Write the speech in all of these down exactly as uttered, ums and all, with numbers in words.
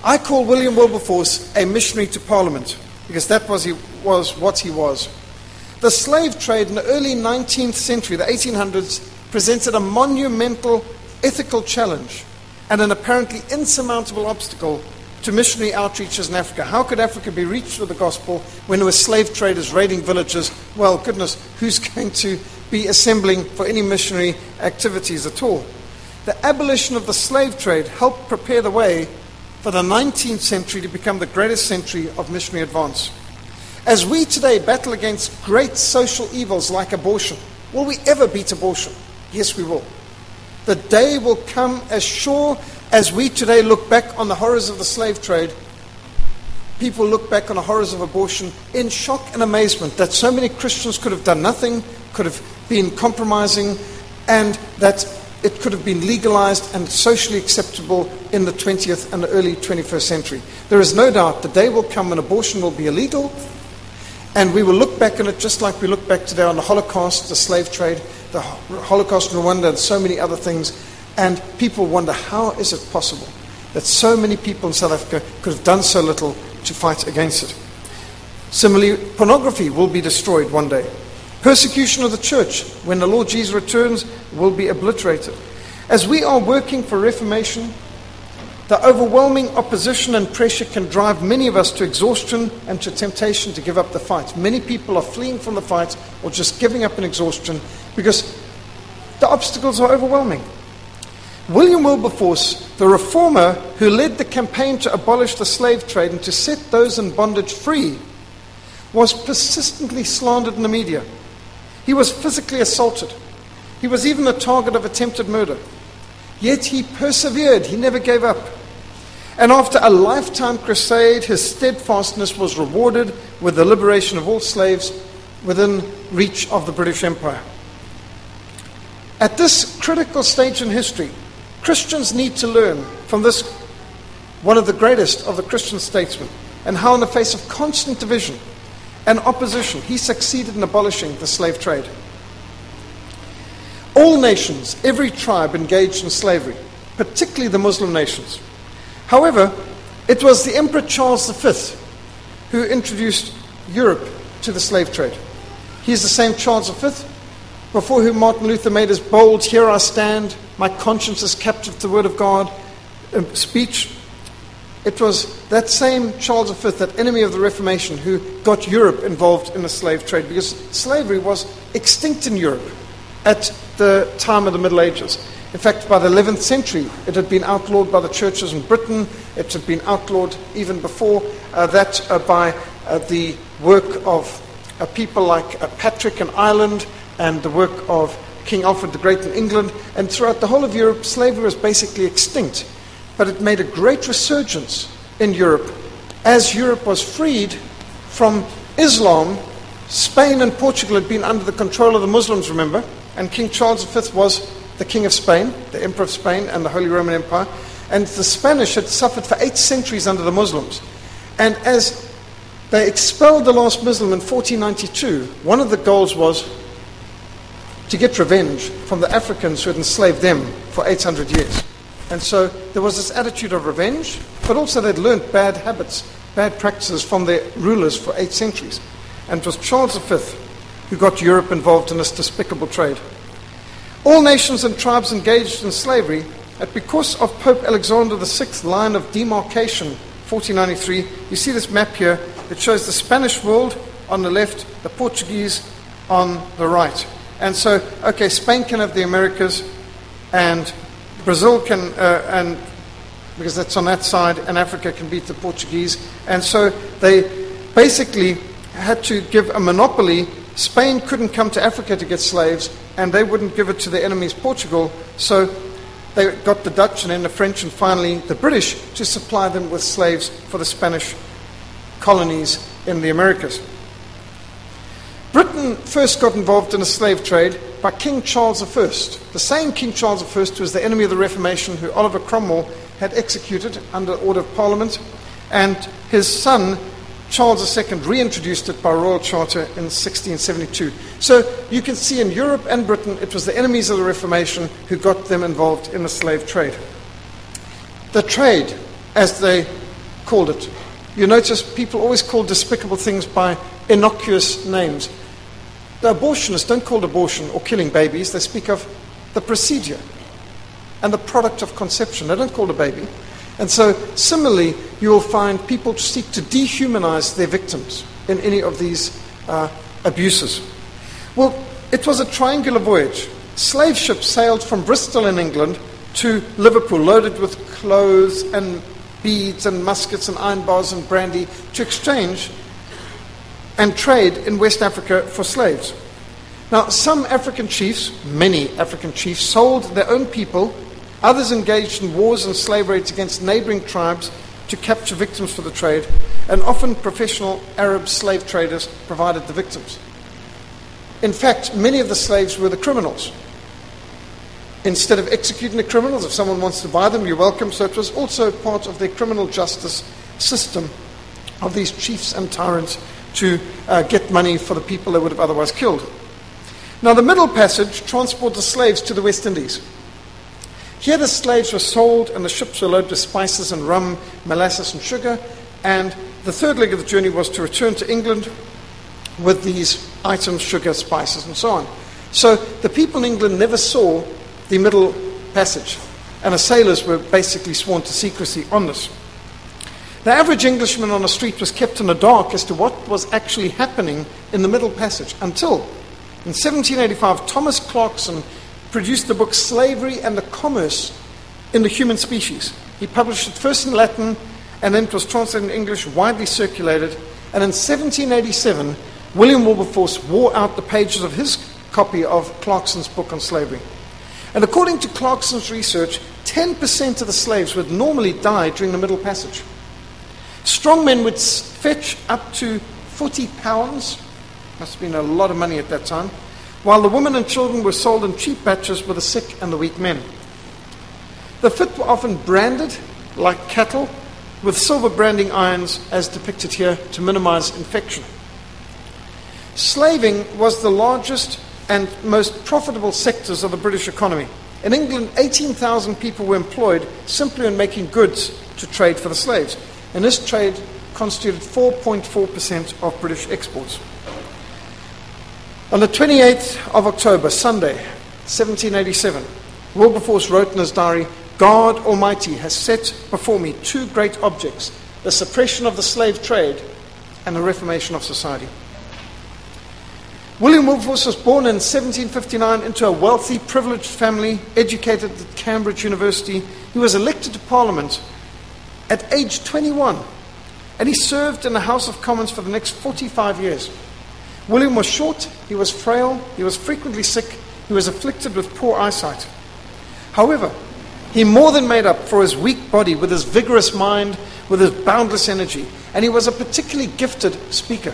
I call William Wilberforce a missionary to Parliament, because that was, he, was what he was. The slave trade in the early nineteenth century, the eighteen hundreds, presented a monumental ethical challenge and an apparently insurmountable obstacle to missionary outreaches in Africa. How could Africa be reached with the gospel when there were slave traders raiding villages? Well, goodness, who's going to be assembling for any missionary activities at all? The abolition of the slave trade helped prepare the way for the nineteenth century to become the greatest century of missionary advance. As we today battle against great social evils like abortion, will we ever beat abortion? Yes, we will. The day will come as sure as we today look back on the horrors of the slave trade. People look back on the horrors of abortion in shock and amazement that so many Christians could have done nothing, could have been compromising, and that it could have been legalized and socially acceptable in the twentieth and the early twenty-first century. There is no doubt the day will come when abortion will be illegal, and we will look back on it just like we look back today on the Holocaust, the slave trade, the Holocaust in Rwanda, and so many other things. And people wonder, how is it possible that so many people in South Africa could have done so little to fight against it? Similarly, pornography will be destroyed one day. Persecution of the church, when the Lord Jesus returns, will be obliterated. As we are working for Reformation, the overwhelming opposition and pressure can drive many of us to exhaustion and to temptation to give up the fight. Many people are fleeing from the fight or just giving up in exhaustion because the obstacles are overwhelming. William Wilberforce, the reformer who led the campaign to abolish the slave trade and to set those in bondage free, was persistently slandered in the media. He was physically assaulted. He was even the target of attempted murder. Yet he persevered. He never gave up. And after a lifetime crusade, his steadfastness was rewarded with the liberation of all slaves within reach of the British Empire. At this critical stage in history, Christians need to learn from this, one of the greatest of the Christian statesmen, and how in the face of constant division and opposition, he succeeded in abolishing the slave trade. All nations, every tribe engaged in slavery, particularly the Muslim nations. However, it was the Emperor Charles the Fifth who introduced Europe to the slave trade. He is the same Charles the Fifth before whom Martin Luther made his bold, "Here I stand, my conscience is captive to the word of God" speech. It was that same Charles the Fifth, that enemy of the Reformation, who got Europe involved in the slave trade, because slavery was extinct in Europe at the time of the Middle Ages. In fact, by the eleventh century, it had been outlawed by the churches in Britain. It had been outlawed even before uh, that uh, by uh, the work of uh, people like uh, Patrick in Ireland and the work of King Alfred the Great in England. And throughout the whole of Europe, slavery was basically extinct. But it made a great resurgence in Europe as Europe was freed from Islam. Spain and Portugal had been under the control of the Muslims, remember, and King Charles the Fifth was the King of Spain, the Emperor of Spain and the Holy Roman Empire, and the Spanish had suffered for eight centuries under the Muslims. And as they expelled the last Muslim in fourteen ninety-two, one of the goals was to get revenge from the Africans who had enslaved them for eight hundred years. And so there was this attitude of revenge, but also they'd learned bad habits, bad practices from their rulers for eight centuries. And it was Charles the Fifth who got Europe involved in this despicable trade. All nations and tribes engaged in slavery, and because of Pope Alexander the Sixth's line of demarcation, fourteen ninety-three, you see this map here. It shows the Spanish world on the left, the Portuguese on the right. And so, okay, Spain can have the Americas, and Brazil can, uh, and because that's on that side, and Africa can beat the Portuguese. And so they basically had to give a monopoly. Spain couldn't come to Africa to get slaves, and they wouldn't give it to their enemies, Portugal. So they got the Dutch and then the French and finally the British to supply them with slaves for the Spanish colonies in the Americas. Britain first got involved in the slave trade by King Charles the First, the same King Charles the First who was the enemy of the Reformation, who Oliver Cromwell had executed under order of Parliament, and his son Charles the Second reintroduced it by royal charter in sixteen seventy-two. So you can see in Europe and Britain, it was the enemies of the Reformation who got them involved in the slave trade. The trade, as they called it. You notice people always call despicable things by innocuous names. The abortionists don't call it abortion or killing babies. They speak of the procedure and the product of conception. They don't call it a baby. And so, similarly, you will find people seek to dehumanize their victims in any of these uh, abuses. Well, it was a triangular voyage. Slave ships sailed from Bristol in England to Liverpool, loaded with clothes and beads and muskets and iron bars and brandy to exchange and trade in West Africa for slaves. Now, some African chiefs, many African chiefs, sold their own people. Others engaged in wars and slave raids against neighboring tribes to capture victims for the trade, and often professional Arab slave traders provided the victims. In fact, many of the slaves were the criminals. Instead of executing the criminals, if someone wants to buy them, you're welcome. So it was also part of their criminal justice system of these chiefs and tyrants to uh, get money for the people they would have otherwise killed. Now, the Middle Passage transported the slaves to the West Indies. Here the slaves were sold and the ships were loaded with spices and rum, molasses and sugar, and the third leg of the journey was to return to England with these items, sugar, spices and so on. So the people in England never saw the Middle Passage, and the sailors were basically sworn to secrecy on this. The average Englishman on the street was kept in the dark as to what was actually happening in the Middle Passage until in seventeen eighty-five Thomas Clarkson produced the book Slavery and the Commerce in the Human Species. He published it first in Latin, and then it was translated in English, widely circulated. And in seventeen eighty-seven, William Wilberforce wore out the pages of his copy of Clarkson's book on slavery. And according to Clarkson's research, ten percent of the slaves would normally die during the Middle Passage. Strong men would fetch up to forty pounds, must have been a lot of money at that time, while the women and children were sold in cheap batches with the sick and the weak men. The fit were often branded like cattle with silver branding irons, as depicted here, to minimize infection. Slaving was the largest and most profitable sectors of the British economy. In England, eighteen thousand people were employed simply in making goods to trade for the slaves, and this trade constituted four point four percent of British exports. On the twenty-eighth of October, Sunday, seventeen eighty-seven, Wilberforce wrote in his diary, "God Almighty has set before me two great objects, the suppression of the slave trade and the reformation of society." William Wilberforce was born in seventeen fifty-nine into a wealthy, privileged family, educated at Cambridge University. He was elected to Parliament at age twenty-one, and he served in the House of Commons for the next forty-five years. William was short, he was frail, he was frequently sick, he was afflicted with poor eyesight. However, he more than made up for his weak body with his vigorous mind, with his boundless energy, and he was a particularly gifted speaker.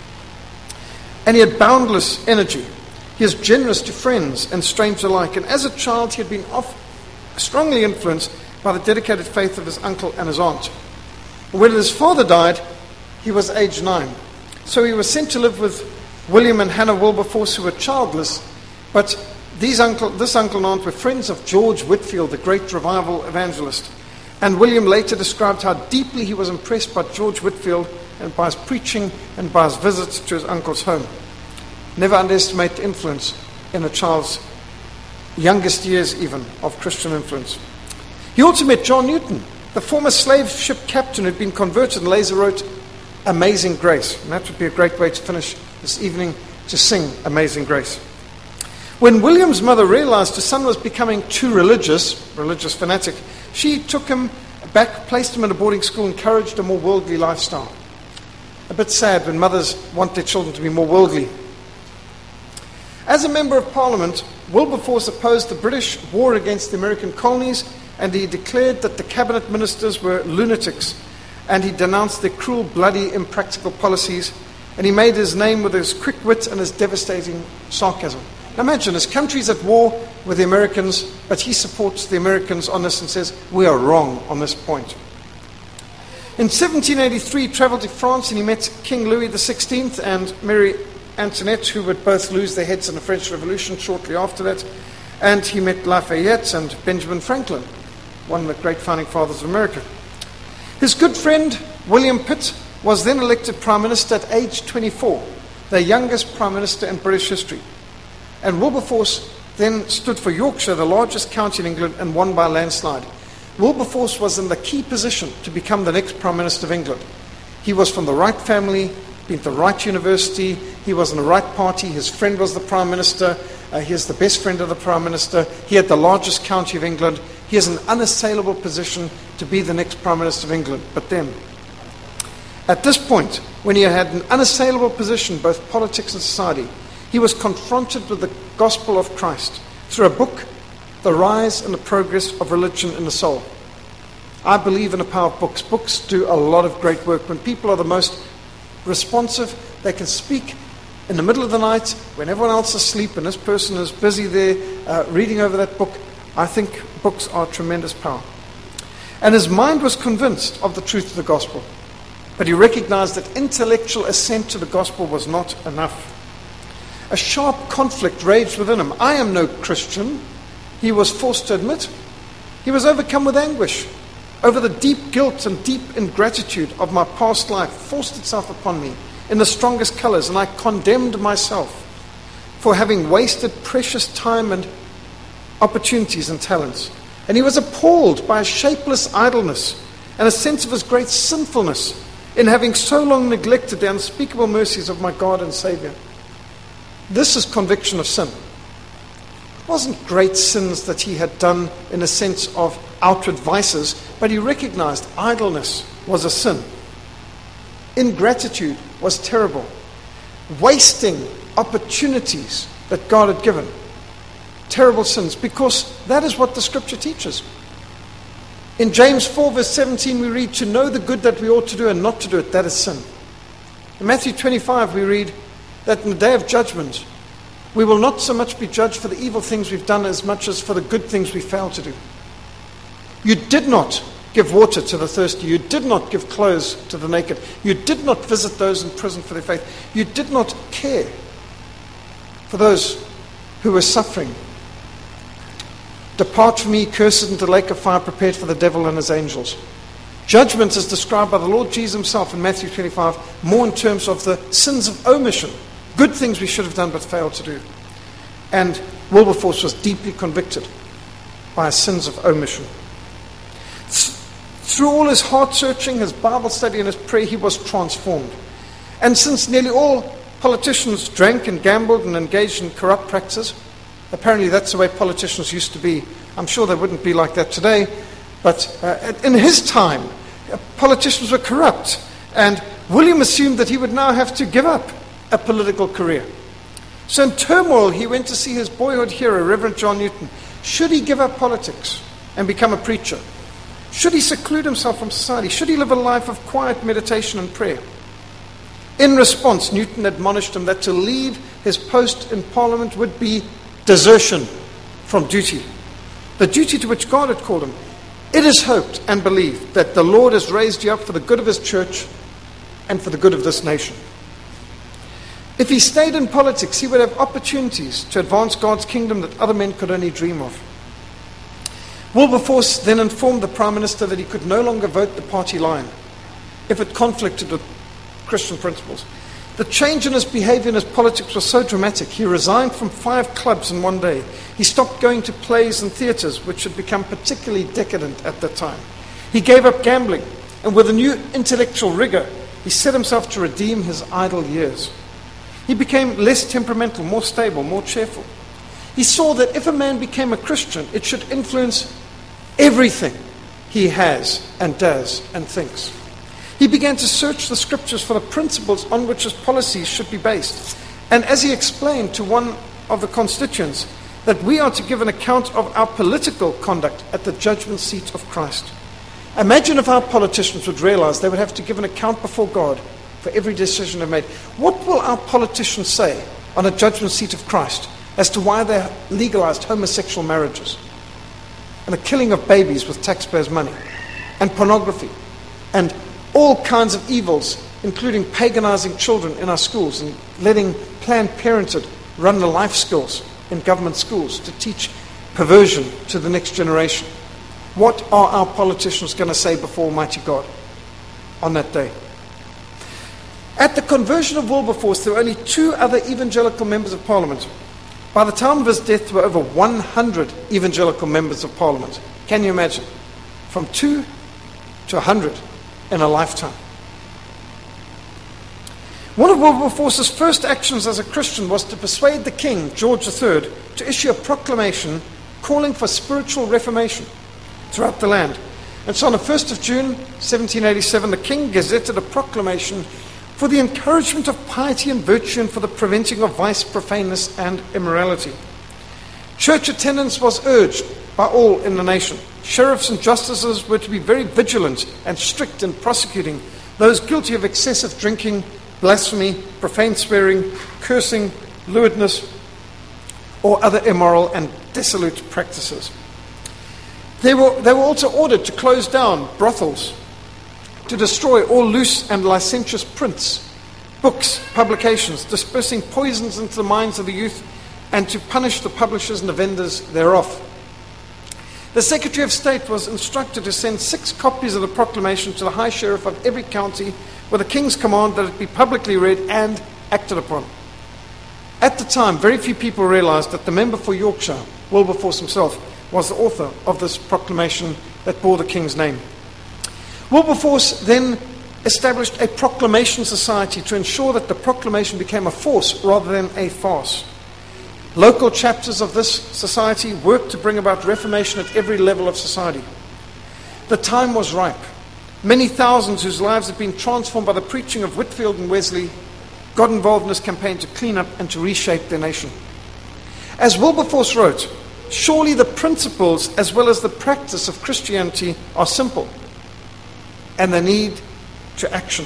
And he had boundless energy. He was generous to friends and strangers alike, and as a child he had been off, strongly influenced by the dedicated faith of his uncle and his aunt. When his father died, he was age nine. So he was sent to live with William and Hannah Wilberforce, who were childless, but these uncle, this uncle and aunt were friends of George Whitefield, the great revival evangelist. And William later described how deeply he was impressed by George Whitefield and by his preaching and by his visits to his uncle's home. Never underestimate the influence in a child's youngest years even of Christian influence. He also met John Newton, the former slave ship captain who had been converted and later wrote Amazing Grace. And that would be a great way to finish this evening, to sing Amazing Grace. When William's mother realized her son was becoming too religious, religious fanatic, she took him back, placed him in a boarding school, encouraged a more worldly lifestyle. A bit sad when mothers want their children to be more worldly. As a member of Parliament, Wilberforce opposed the British war against the American colonies, and he declared that the cabinet ministers were lunatics, and he denounced their cruel, bloody, impractical policies, and he made his name with his quick wit and his devastating sarcasm. Now imagine, his country's at war with the Americans, but he supports the Americans on this and says, we are wrong on this point. In seventeen eighty-three, he traveled to France and he met King Louis the sixteenth and Mary Antoinette, who would both lose their heads in the French Revolution shortly after that. And he met Lafayette and Benjamin Franklin, one of the great founding fathers of America. His good friend, William Pitt, was then elected Prime Minister at age twenty-four, the youngest Prime Minister in British history. And Wilberforce then stood for Yorkshire, the largest county in England, and won by a landslide. Wilberforce was in the key position to become the next Prime Minister of England. He was from the right family, been to the right university, he was in the right party, his friend was the Prime Minister, uh, he is the best friend of the Prime Minister, he had the largest county of England, he is an unassailable position to be the next Prime Minister of England. But then, at this point, when he had an unassailable position, both politics and society, he was confronted with the gospel of Christ through a book, The Rise and the Progress of Religion in the Soul. I believe in the power of books. Books do a lot of great work. When people are the most responsive, they can speak in the middle of the night when everyone else is asleep and this person is busy there uh, reading over that book. I think books are tremendous power. And his mind was convinced of the truth of the gospel, but he recognized that intellectual assent to the gospel was not enough. A sharp conflict raged within him. I am no Christian, he was forced to admit. He was overcome with anguish over the deep guilt and deep ingratitude of my past life forced itself upon me in the strongest colors, and I condemned myself for having wasted precious time and opportunities and talents. And he was appalled by a shapeless idleness and a sense of his great sinfulness in having so long neglected the unspeakable mercies of my God and Savior. This is conviction of sin. It wasn't great sins that he had done in a sense of outward vices, but he recognized idleness was a sin. Ingratitude was terrible. Wasting opportunities that God had given. Terrible sins, because that is what the scripture teaches. In James four verse seventeen we read, to know the good that we ought to do and not to do it, that is sin. In Matthew twenty-five we read that in the day of judgment we will not so much be judged for the evil things we've done as much as for the good things we failed to do. You did not give water to the thirsty. You did not give clothes to the naked. You did not visit those in prison for their faith. You did not care for those who were suffering. Depart from me, cursed, into the lake of fire prepared for the devil and his angels. Judgment is described by the Lord Jesus himself in Matthew twenty-five more in terms of the sins of omission, good things we should have done but failed to do. And Wilberforce was deeply convicted by his sins of omission. Through all his heart searching, his Bible study and his prayer, he was transformed. And since nearly all politicians drank and gambled and engaged in corrupt practices, apparently that's the way politicians used to be. I'm sure they wouldn't be like that today, but uh, in his time, uh, politicians were corrupt. And William assumed that he would now have to give up a political career. So in turmoil, he went to see his boyhood hero, Reverend John Newton. Should he give up politics and become a preacher? Should he seclude himself from society? Should he live a life of quiet meditation and prayer? In response, Newton admonished him that to leave his post in Parliament would be desertion from duty, the duty to which God had called him. It is hoped and believed that the Lord has raised you up for the good of his church and for the good of this nation. If he stayed in politics, he would have opportunities to advance God's kingdom that other men could only dream of. Wilberforce then informed the Prime Minister that he could no longer vote the party line if it conflicted with Christian principles. The change in his behavior in his politics was so dramatic, he resigned from five clubs in one day. He stopped going to plays and theatres, which had become particularly decadent at that time. He gave up gambling, and with a new intellectual rigor, he set himself to redeem his idle years. He became less temperamental, more stable, more cheerful. He saw that if a man became a Christian, it should influence everything he has and does and thinks. He began to search the scriptures for the principles on which his policies should be based. And as he explained to one of the constituents, that we are to give an account of our political conduct at the judgment seat of Christ. Imagine if our politicians would realize they would have to give an account before God for every decision they've made. What will our politicians say on a judgment seat of Christ as to why they legalized homosexual marriages and the killing of babies with taxpayers' money and pornography and all kinds of evils, including paganizing children in our schools and letting Planned Parenthood run the life skills in government schools to teach perversion to the next generation? What are our politicians going to say before Almighty God? on that day. At the conversion of Wilberforce, there were only two other evangelical members of Parliament. By the time of his death, there were over one hundred evangelical members of Parliament. Can you imagine? From two to one hundred in a lifetime. One of Wilberforce's first actions as a Christian was to persuade the King, George the Third, to issue a proclamation calling for spiritual reformation throughout the land. And so on the first of June, seventeen eighty-seven, the King gazetted a proclamation for the encouragement of piety and virtue and for the preventing of vice, profaneness, and immorality. Church attendance was urged by all in the nation. Sheriffs and justices were to be very vigilant and strict in prosecuting those guilty of excessive drinking, blasphemy, profane swearing, cursing, lewdness, or other immoral and dissolute practices. They were, they were also ordered to close down brothels, to destroy all loose and licentious prints, books, publications, dispersing poisons into the minds of the youth, and to punish the publishers and the vendors thereof. The Secretary of State was instructed to send six copies of the proclamation to the High Sheriff of every county with the King's command that it be publicly read and acted upon. At the time, very few people realized that the member for Yorkshire, Wilberforce himself, was the author of this proclamation that bore the King's name. Wilberforce then established a proclamation society to ensure that the proclamation became a force rather than a farce. Local chapters of this society worked to bring about reformation at every level of society. The time was ripe. Many thousands whose lives had been transformed by the preaching of Whitefield and Wesley got involved in this campaign to clean up and to reshape their nation. As Wilberforce wrote, "Surely the principles as well as the practice of Christianity are simple, and they need to action."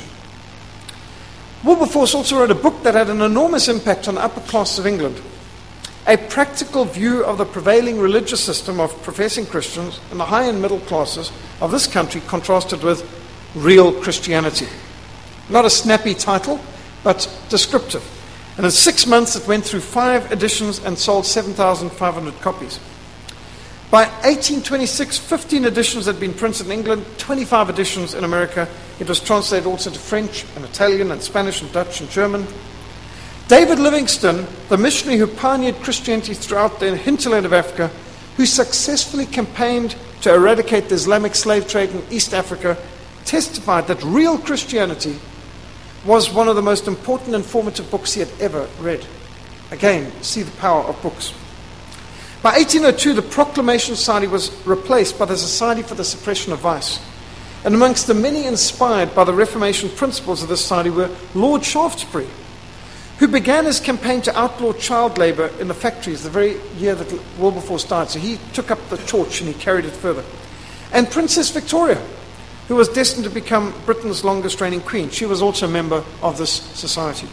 Wilberforce also wrote a book that had an enormous impact on the upper class of England. A practical view of the prevailing religious system of professing Christians in the high and middle classes of this country contrasted with real Christianity. Not a snappy title, but descriptive. And in six months it went through five editions and sold seven thousand five hundred copies. By eighteen twenty-six, fifteen editions had been printed in England, twenty-five editions in America. It was translated also to French and Italian and Spanish and Dutch and German. David Livingstone, the missionary who pioneered Christianity throughout the hinterland of Africa, who successfully campaigned to eradicate the Islamic slave trade in East Africa, testified that real Christianity was one of the most important and formative books he had ever read. Again, see the power of books. By eighteen oh two, the Proclamation Society was replaced by the Society for the Suppression of Vice. And amongst the many inspired by the Reformation principles of this society were Lord Shaftesbury, who began his campaign to outlaw child labour in the factories the very year that Wilberforce died. So he took up the torch and he carried it further. And Princess Victoria, who was destined to become Britain's longest reigning queen. She was also a member of this society.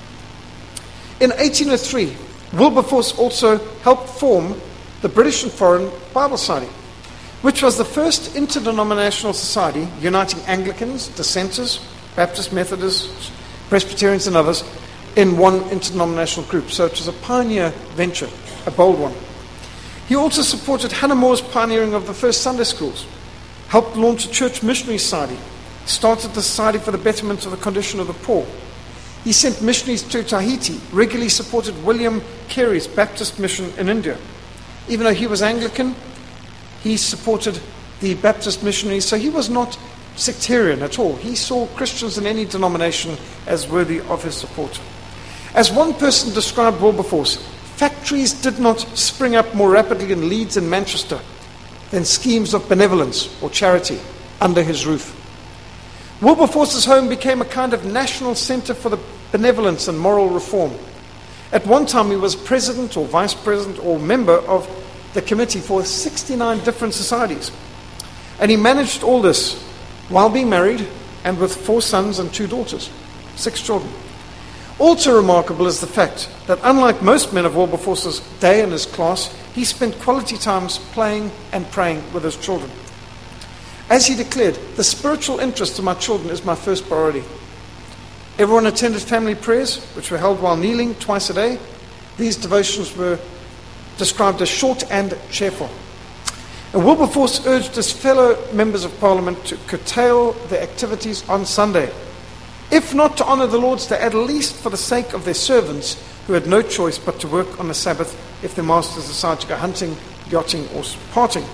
In eighteen oh three, Wilberforce also helped form the British and Foreign Bible Society, which was the first interdenominational society uniting Anglicans, Dissenters, Baptists, Methodists, Presbyterians and others in one interdenominational group. So it was a pioneer venture, a bold one. He also supported Hannah More's pioneering of the first Sunday schools, helped launch a church missionary society, started the Society for the Betterment of the Condition of the Poor. He sent missionaries to Tahiti, regularly supported William Carey's Baptist mission in India. Even though he was Anglican, he supported the Baptist missionaries, so he was not sectarian at all. He saw Christians in any denomination as worthy of his support. As one person described Wilberforce, factories did not spring up more rapidly in Leeds and Manchester than schemes of benevolence or charity under his roof. Wilberforce's home became a kind of national center for the benevolence and moral reform. At one time he was president or vice president or member of the committee for sixty-nine different societies. And he managed all this while being married and with four sons and two daughters, six children. Also remarkable is the fact that unlike most men of Wilberforce's day and his class, he spent quality times playing and praying with his children. As he declared, "The spiritual interest of my children is my first priority." Everyone attended family prayers, which were held while kneeling twice a day. These devotions were described as short and cheerful. And Wilberforce urged his fellow members of Parliament to curtail their activities on Sunday, if not to honour the Lord's Day, at least for the sake of their servants, who had no choice but to work on the Sabbath if their masters decided to go hunting, yachting, or partying.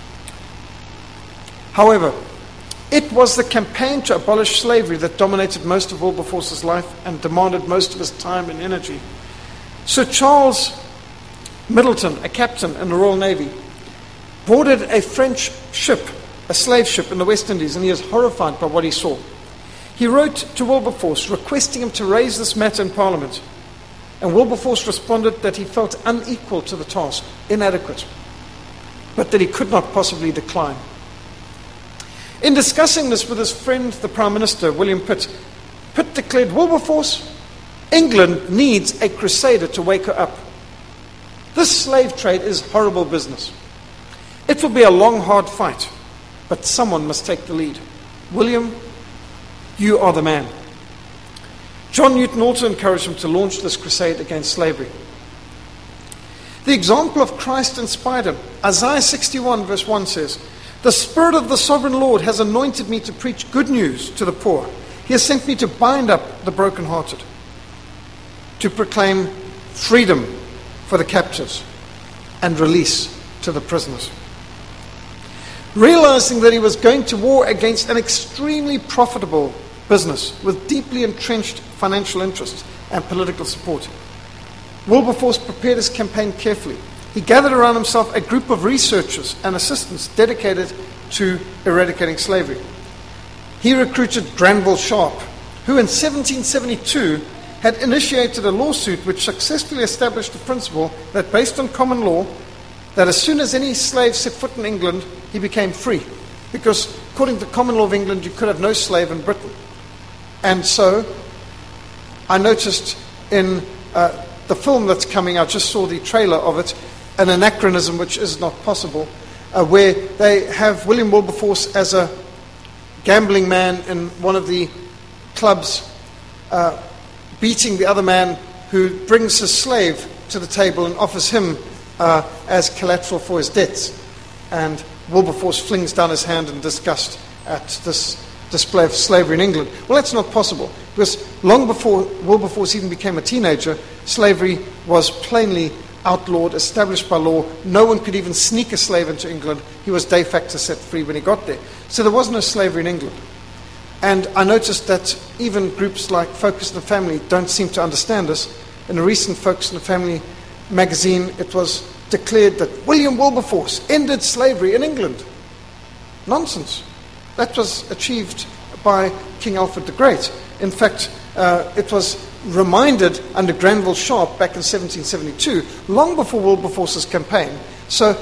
However, it was the campaign to abolish slavery that dominated most of Wilberforce's life and demanded most of his time and energy. Sir Charles Middleton, a captain in the Royal Navy, boarded a French ship, a slave ship in the West Indies, and he was horrified by what he saw. He wrote to Wilberforce requesting him to raise this matter in Parliament, and Wilberforce responded that he felt unequal to the task, inadequate, but that he could not possibly decline. In discussing this with his friend, the Prime Minister, William Pitt, Pitt declared, "Wilberforce, England needs a crusader to wake her up. This slave trade is horrible business. It will be a long, hard fight, but someone must take the lead. William, you are the man." John Newton also encouraged him to launch this crusade against slavery. The example of Christ inspired him. Isaiah sixty-one verse one says, "The Spirit of the Sovereign Lord has anointed me to preach good news to the poor. He has sent me to bind up the brokenhearted, to proclaim freedom for the captives and release to the prisoners." Realizing that he was going to war against an extremely profitable business with deeply entrenched financial interests and political support, Wilberforce prepared his campaign carefully. He gathered around himself a group of researchers and assistants dedicated to eradicating slavery. He recruited Granville Sharp, who in seventeen seventy-two had initiated a lawsuit which successfully established the principle that, based on common law, that as soon as any slave set foot in England, he became free. Because according to the common law of England, you could have no slave in Britain. And so I noticed in uh, the film that's coming out, just saw the trailer of it, an anachronism which is not possible, uh, where they have William Wilberforce as a gambling man in one of the clubs, uh, beating the other man who brings his slave to the table and offers him uh, as collateral for his debts. And Wilberforce flings down his hand in disgust at this display of slavery in England. Well, that's not possible, because long before Wilberforce even became a teenager, slavery was plainly outlawed, established by law. No one could even sneak a slave into England. He was de facto set free when he got there. So there was no slavery in England. And I noticed that even groups like Focus on the Family don't seem to understand this. In a recent Focus on the Family magazine, it was declared that William Wilberforce ended slavery in England. Nonsense. That was achieved by King Alfred the Great. In fact, uh, it was reminded under Granville Sharp back in seventeen seventy-two, long before Wilberforce's campaign. So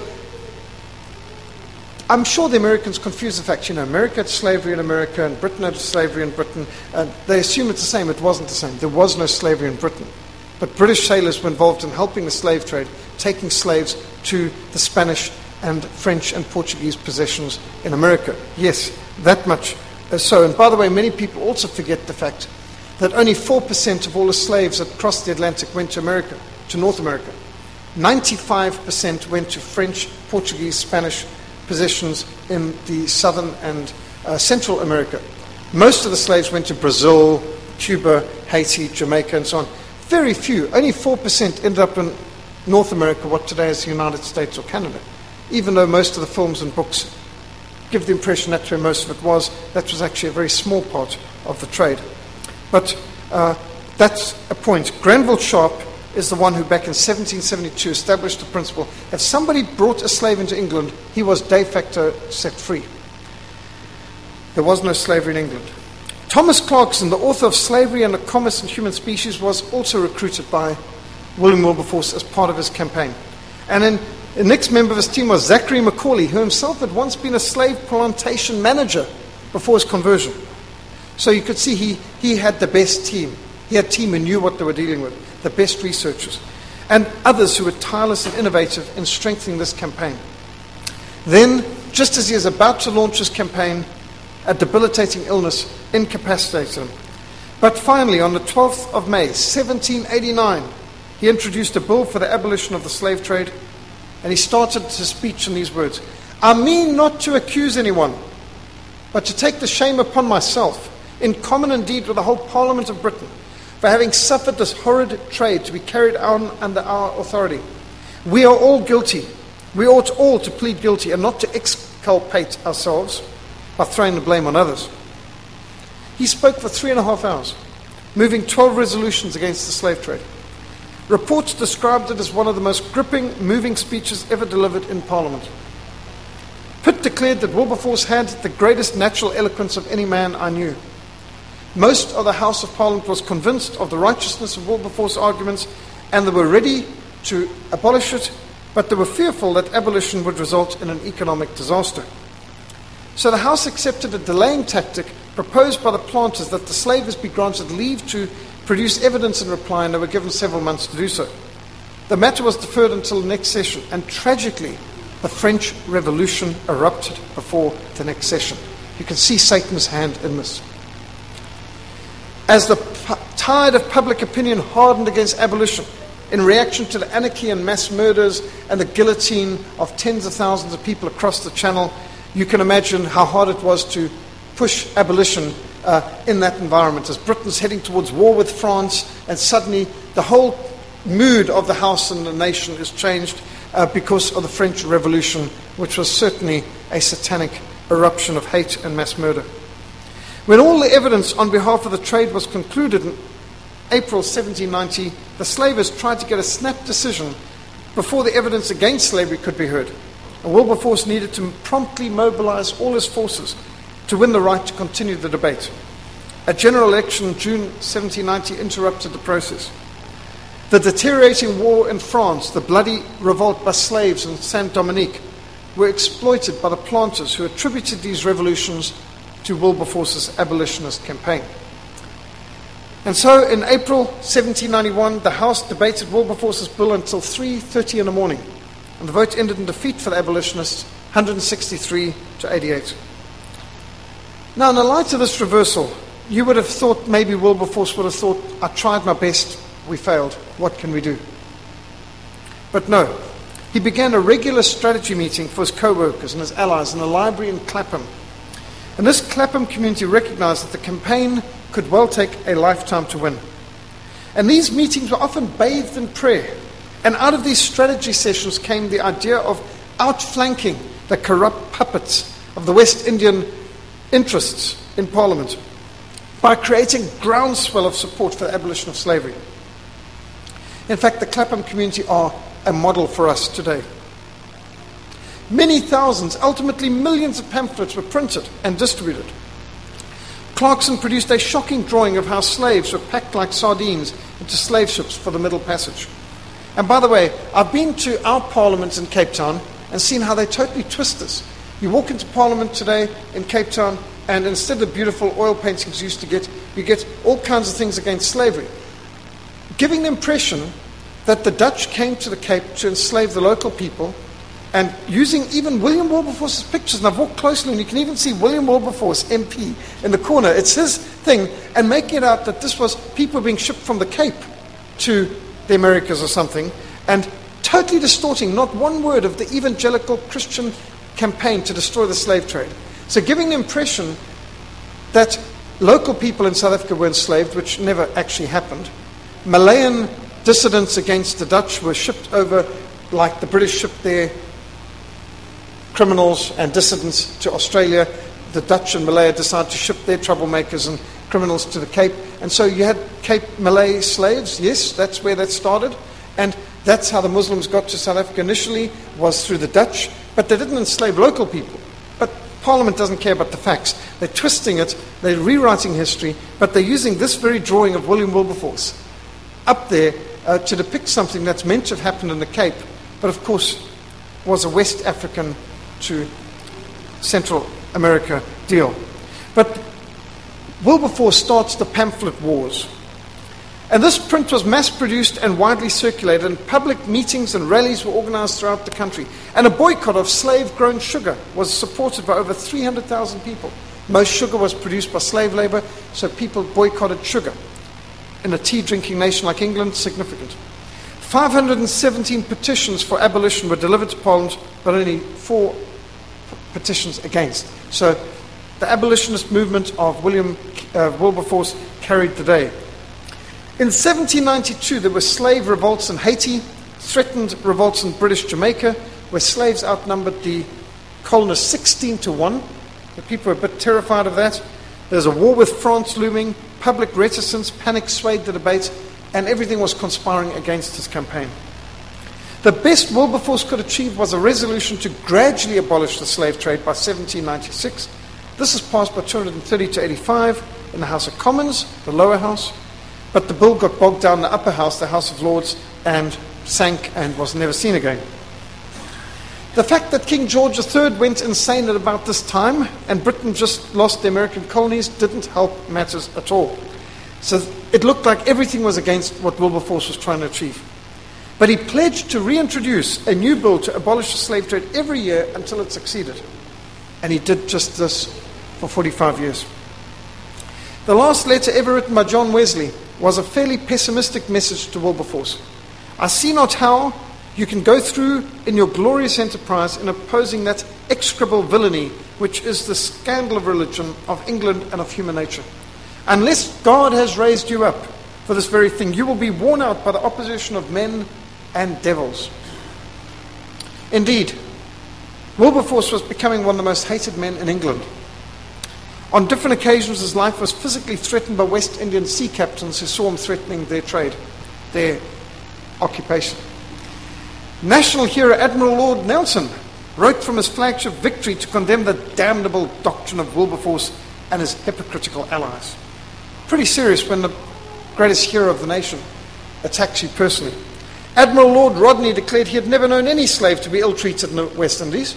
I'm sure the Americans confuse the fact, you know, America had slavery in America and Britain had slavery in Britain. And they assume it's the same. It wasn't the same. There was no slavery in Britain. But British sailors were involved in helping the slave trade, taking slaves to the Spanish and French and Portuguese possessions in America. Yes, that much so. And by the way, many people also forget the fact that only four percent of all the slaves that crossed the Atlantic went to America, to North America. ninety-five percent went to French, Portuguese, Spanish possessions in the southern and uh, Central America. Most of the slaves went to Brazil, Cuba, Haiti, Jamaica, and so on. Very few, only four percent ended up in North America, what today is the United States or Canada. Even though most of the films and books give the impression that's where most of it was, that was actually a very small part of the trade. But uh, that's a point. Granville Sharp is the one who back in seventeen seventy-two established the principle: if somebody brought a slave into England, he was de facto set free. There was no slavery in England. Thomas Clarkson, the author of Slavery and the Commerce in Human Species, was also recruited by William Wilberforce as part of his campaign. And then the next member of his team was Zachary Macaulay, who himself had once been a slave plantation manager before his conversion. So you could see he, he had the best team. He had a team who knew what they were dealing with, the best researchers, and others who were tireless and innovative in strengthening this campaign. Then, just as he was about to launch his campaign, a debilitating illness incapacitated him. But finally, on the twelfth of May, seventeen eighty-nine, he introduced a bill for the abolition of the slave trade, and he started his speech in these words: I mean not to accuse anyone, but to take the shame upon myself, in common indeed with the whole Parliament of Britain, for having suffered this horrid trade to be carried on under our authority. We are all guilty. We ought all to plead guilty and not to exculpate ourselves by throwing the blame on others. He spoke for three and a half hours, moving twelve resolutions against the slave trade. Reports described it as one of the most gripping, moving speeches ever delivered in Parliament. Pitt declared that Wilberforce had the greatest natural eloquence of any man I knew. Most of the House of Parliament was convinced of the righteousness of Wilberforce's arguments, and they were ready to abolish it, but they were fearful that abolition would result in an economic disaster. So the House accepted a delaying tactic proposed by the planters that the slavers be granted leave to produce evidence in reply, and they were given several months to do so. The matter was deferred until the next session, and tragically, the French Revolution erupted before the next session. You can see Satan's hand in this. As the p- tide of public opinion hardened against abolition, in reaction to the anarchy and mass murders and the guillotine of tens of thousands of people across the Channel, you can imagine how hard it was to push abolition uh, in that environment, as Britain's heading towards war with France, and suddenly the whole mood of the House and the nation is changed uh, because of the French Revolution, which was certainly a satanic eruption of hate and mass murder. When all the evidence on behalf of the trade was concluded in April seventeen ninety, the slavers tried to get a snap decision before the evidence against slavery could be heard. And Wilberforce needed to promptly mobilize all his forces to win the right to continue the debate. A general election in June seventeen ninety interrupted the process. The deteriorating war in France, the bloody revolt by slaves in Saint-Dominique, were exploited by the planters who attributed these revolutions to Wilberforce's abolitionist campaign. And so in April seventeen ninety-one, the House debated Wilberforce's bill until three thirty in the morning, and the vote ended in defeat for the abolitionists, one hundred sixty-three to eighty-eight. Now, in the light of this reversal, you would have thought maybe Wilberforce would have thought, I tried my best, we failed, what can we do? But no, he began a regular strategy meeting for his co-workers and his allies in a library in Clapham. And this Clapham community recognized that the campaign could well take a lifetime to win. And these meetings were often bathed in prayer. And out of these strategy sessions came the idea of outflanking the corrupt puppets of the West Indian interests in Parliament by creating groundswell of support for the abolition of slavery. In fact, the Clapham community are a model for us today. Many thousands, ultimately millions of pamphlets were printed and distributed. Clarkson produced a shocking drawing of how slaves were packed like sardines into slave ships for the Middle Passage. And by the way, I've been to our Parliament in Cape Town and seen how they totally twist this. You walk into Parliament today in Cape Town, and instead of the beautiful oil paintings you used to get, you get all kinds of things against slavery, giving the impression that the Dutch came to the Cape to enslave the local people, and using even William Wilberforce's pictures. And I've walked closely, and you can even see William Wilberforce, M P, in the corner. It's his thing, and making it out that this was people being shipped from the Cape to the Americas or something, and totally distorting not one word of the evangelical Christian campaign to destroy the slave trade. So giving the impression that local people in South Africa were enslaved, which never actually happened. Malayan dissidents against the Dutch were shipped over, like the British shipped their criminals and dissidents to Australia. The Dutch and Malaya decided to ship their troublemakers and criminals to the Cape. And so you had Cape Malay slaves. Yes, that's where that started. And that's how the Muslims got to South Africa initially, was through the Dutch. But they didn't enslave local people. But Parliament doesn't care about the facts. They're twisting it, they're rewriting history, but they're using this very drawing of William Wilberforce up there uh, to depict something that's meant to have happened in the Cape, but of course was a West African to Central America deal. But Wilberforce starts the pamphlet wars. And this print was mass-produced and widely circulated, and public meetings and rallies were organized throughout the country. And a boycott of slave-grown sugar was supported by over three hundred thousand people. Most sugar was produced by slave labor, so people boycotted sugar. In a tea-drinking nation like England, significant. five hundred seventeen petitions for abolition were delivered to Parliament, but only four petitions against. So the abolitionist movement of William uh, Wilberforce carried the day. In seventeen ninety-two, there were slave revolts in Haiti, threatened revolts in British Jamaica, where slaves outnumbered the colonists sixteen to one. The people were a bit terrified of that. There's a war with France looming, public reticence, panic swayed the debate, and everything was conspiring against his campaign. The best Wilberforce could achieve was a resolution to gradually abolish the slave trade by seventeen ninety-six. This was passed by two hundred thirty to eighty-five in the House of Commons, the lower house, but the bill got bogged down in the upper house, the House of Lords, and sank and was never seen again. The fact that King George the Third went insane at about this time and Britain just lost the American colonies didn't help matters at all. So it looked like everything was against what Wilberforce was trying to achieve. But he pledged to reintroduce a new bill to abolish the slave trade every year until it succeeded. And he did just this for forty-five years. The last letter ever written by John Wesley was a fairly pessimistic message to Wilberforce. I see not how you can go through in your glorious enterprise in opposing that execrable villainy which is the scandal of religion, of England, and of human nature. Unless God has raised you up for this very thing, you will be worn out by the opposition of men and devils. Indeed, Wilberforce was becoming one of the most hated men in England. On different occasions, his life was physically threatened by West Indian sea captains who saw him threatening their trade, their occupation. National hero Admiral Lord Nelson wrote from his flagship Victory to condemn the damnable doctrine of Wilberforce and his hypocritical allies. Pretty serious when the greatest hero of the nation attacks you personally. Admiral Lord Rodney declared he had never known any slave to be ill-treated in the West Indies.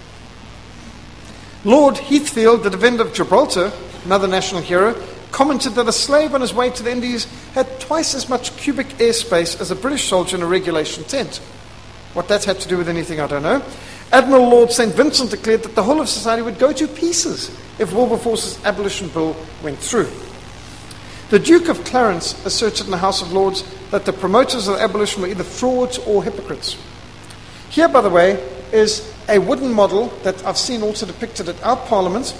Lord Heathfield, the defender of Gibraltar, another national hero, commented that a slave on his way to the Indies had twice as much cubic airspace as a British soldier in a regulation tent. What that had to do with anything, I don't know. Admiral Lord Saint Vincent declared that the whole of society would go to pieces if Wilberforce's abolition bill went through. The Duke of Clarence asserted in the House of Lords that the promoters of abolition were either frauds or hypocrites. Here, by the way, is a wooden model that I've seen also depicted at our Parliament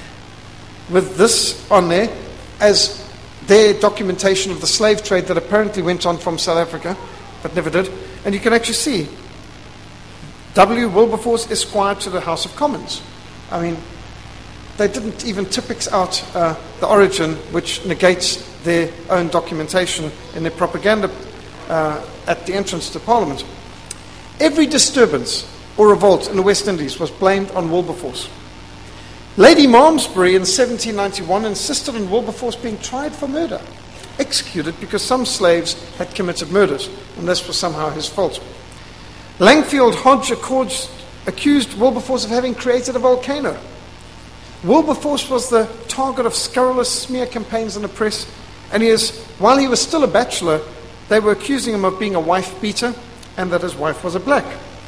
with this on there as their documentation of the slave trade that apparently went on from South Africa, but never did. And you can actually see W. Wilberforce Esquire to the House of Commons. I mean, they didn't even typix out uh, the origin, which negates their own documentation in their propaganda uh, at the entrance to Parliament. Every disturbance or revolt in the West Indies was blamed on Wilberforce. Lady Malmesbury in seventeen ninety-one insisted on Wilberforce being tried for murder, executed because some slaves had committed murders, and this was somehow his fault. Langfield Hodge accused, accused Wilberforce of having created a volcano. Wilberforce was the target of scurrilous smear campaigns in the press, and he is, while he was still a bachelor, they were accusing him of being a wife-beater and that his wife was a black.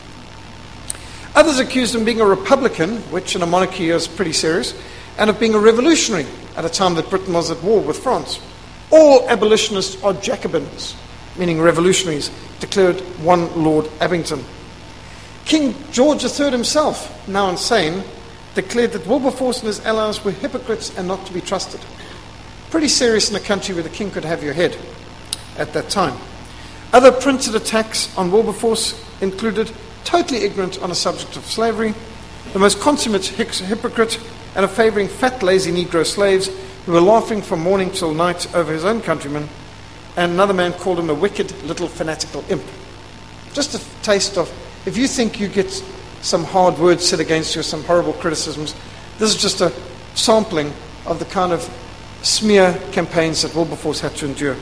Others accused him of being a Republican, which in a monarchy is pretty serious, and of being a revolutionary at a time that Britain was at war with France. All abolitionists are Jacobins, meaning revolutionaries, declared one Lord Abington. King George the Third himself, now insane, declared that Wilberforce and his allies were hypocrites and not to be trusted. Pretty serious in a country where the king could have your head at that time. Other printed attacks on Wilberforce included totally ignorant on the subject of slavery, the most consummate hypocrite, and of favouring fat, lazy Negro slaves who were laughing from morning till night over his own countrymen, and another man called him a wicked little fanatical imp. Just a taste of, if you think you get some hard words said against you, some horrible criticisms, this is just a sampling of the kind of smear campaigns that Wilberforce had to endure.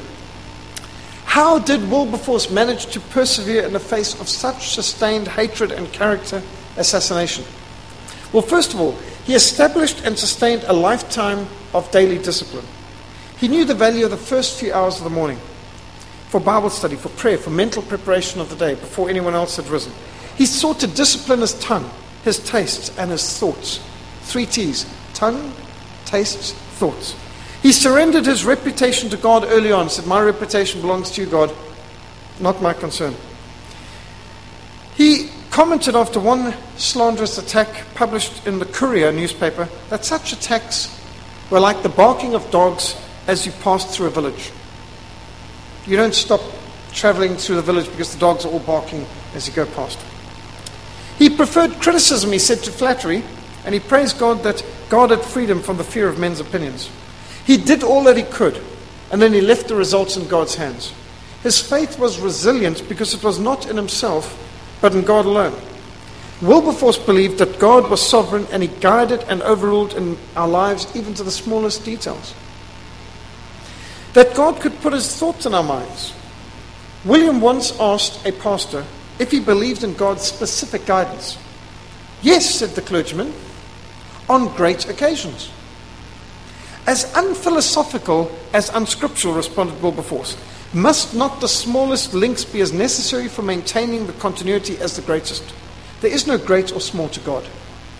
How did Wilberforce manage to persevere in the face of such sustained hatred and character assassination? Well, first of all, he established and sustained a lifetime of daily discipline. He knew the value of the first few hours of the morning for Bible study, for prayer, for mental preparation of the day before anyone else had risen. He sought to discipline his tongue, his tastes, and his thoughts. Three T's: tongue, tastes, thoughts. He surrendered his reputation to God early on, said, "My reputation belongs to you, God, not my concern." He commented after one slanderous attack published in the Courier newspaper that such attacks were like the barking of dogs as you passed through a village. You don't stop traveling through the village because the dogs are all barking as you go past. He preferred criticism, he said, to flattery, and he praised God that God had freed him from the fear of men's opinions. He did all that he could, and then he left the results in God's hands. His faith was resilient because it was not in himself, but in God alone. Wilberforce believed that God was sovereign and he guided and overruled in our lives even to the smallest details. That God could put his thoughts in our minds. William once asked a pastor if he believed in God's specific guidance. Yes, said the clergyman, on great occasions. As unphilosophical as unscriptural, responded Wilberforce. Must not the smallest links be as necessary for maintaining the continuity as the greatest? There is no great or small to God.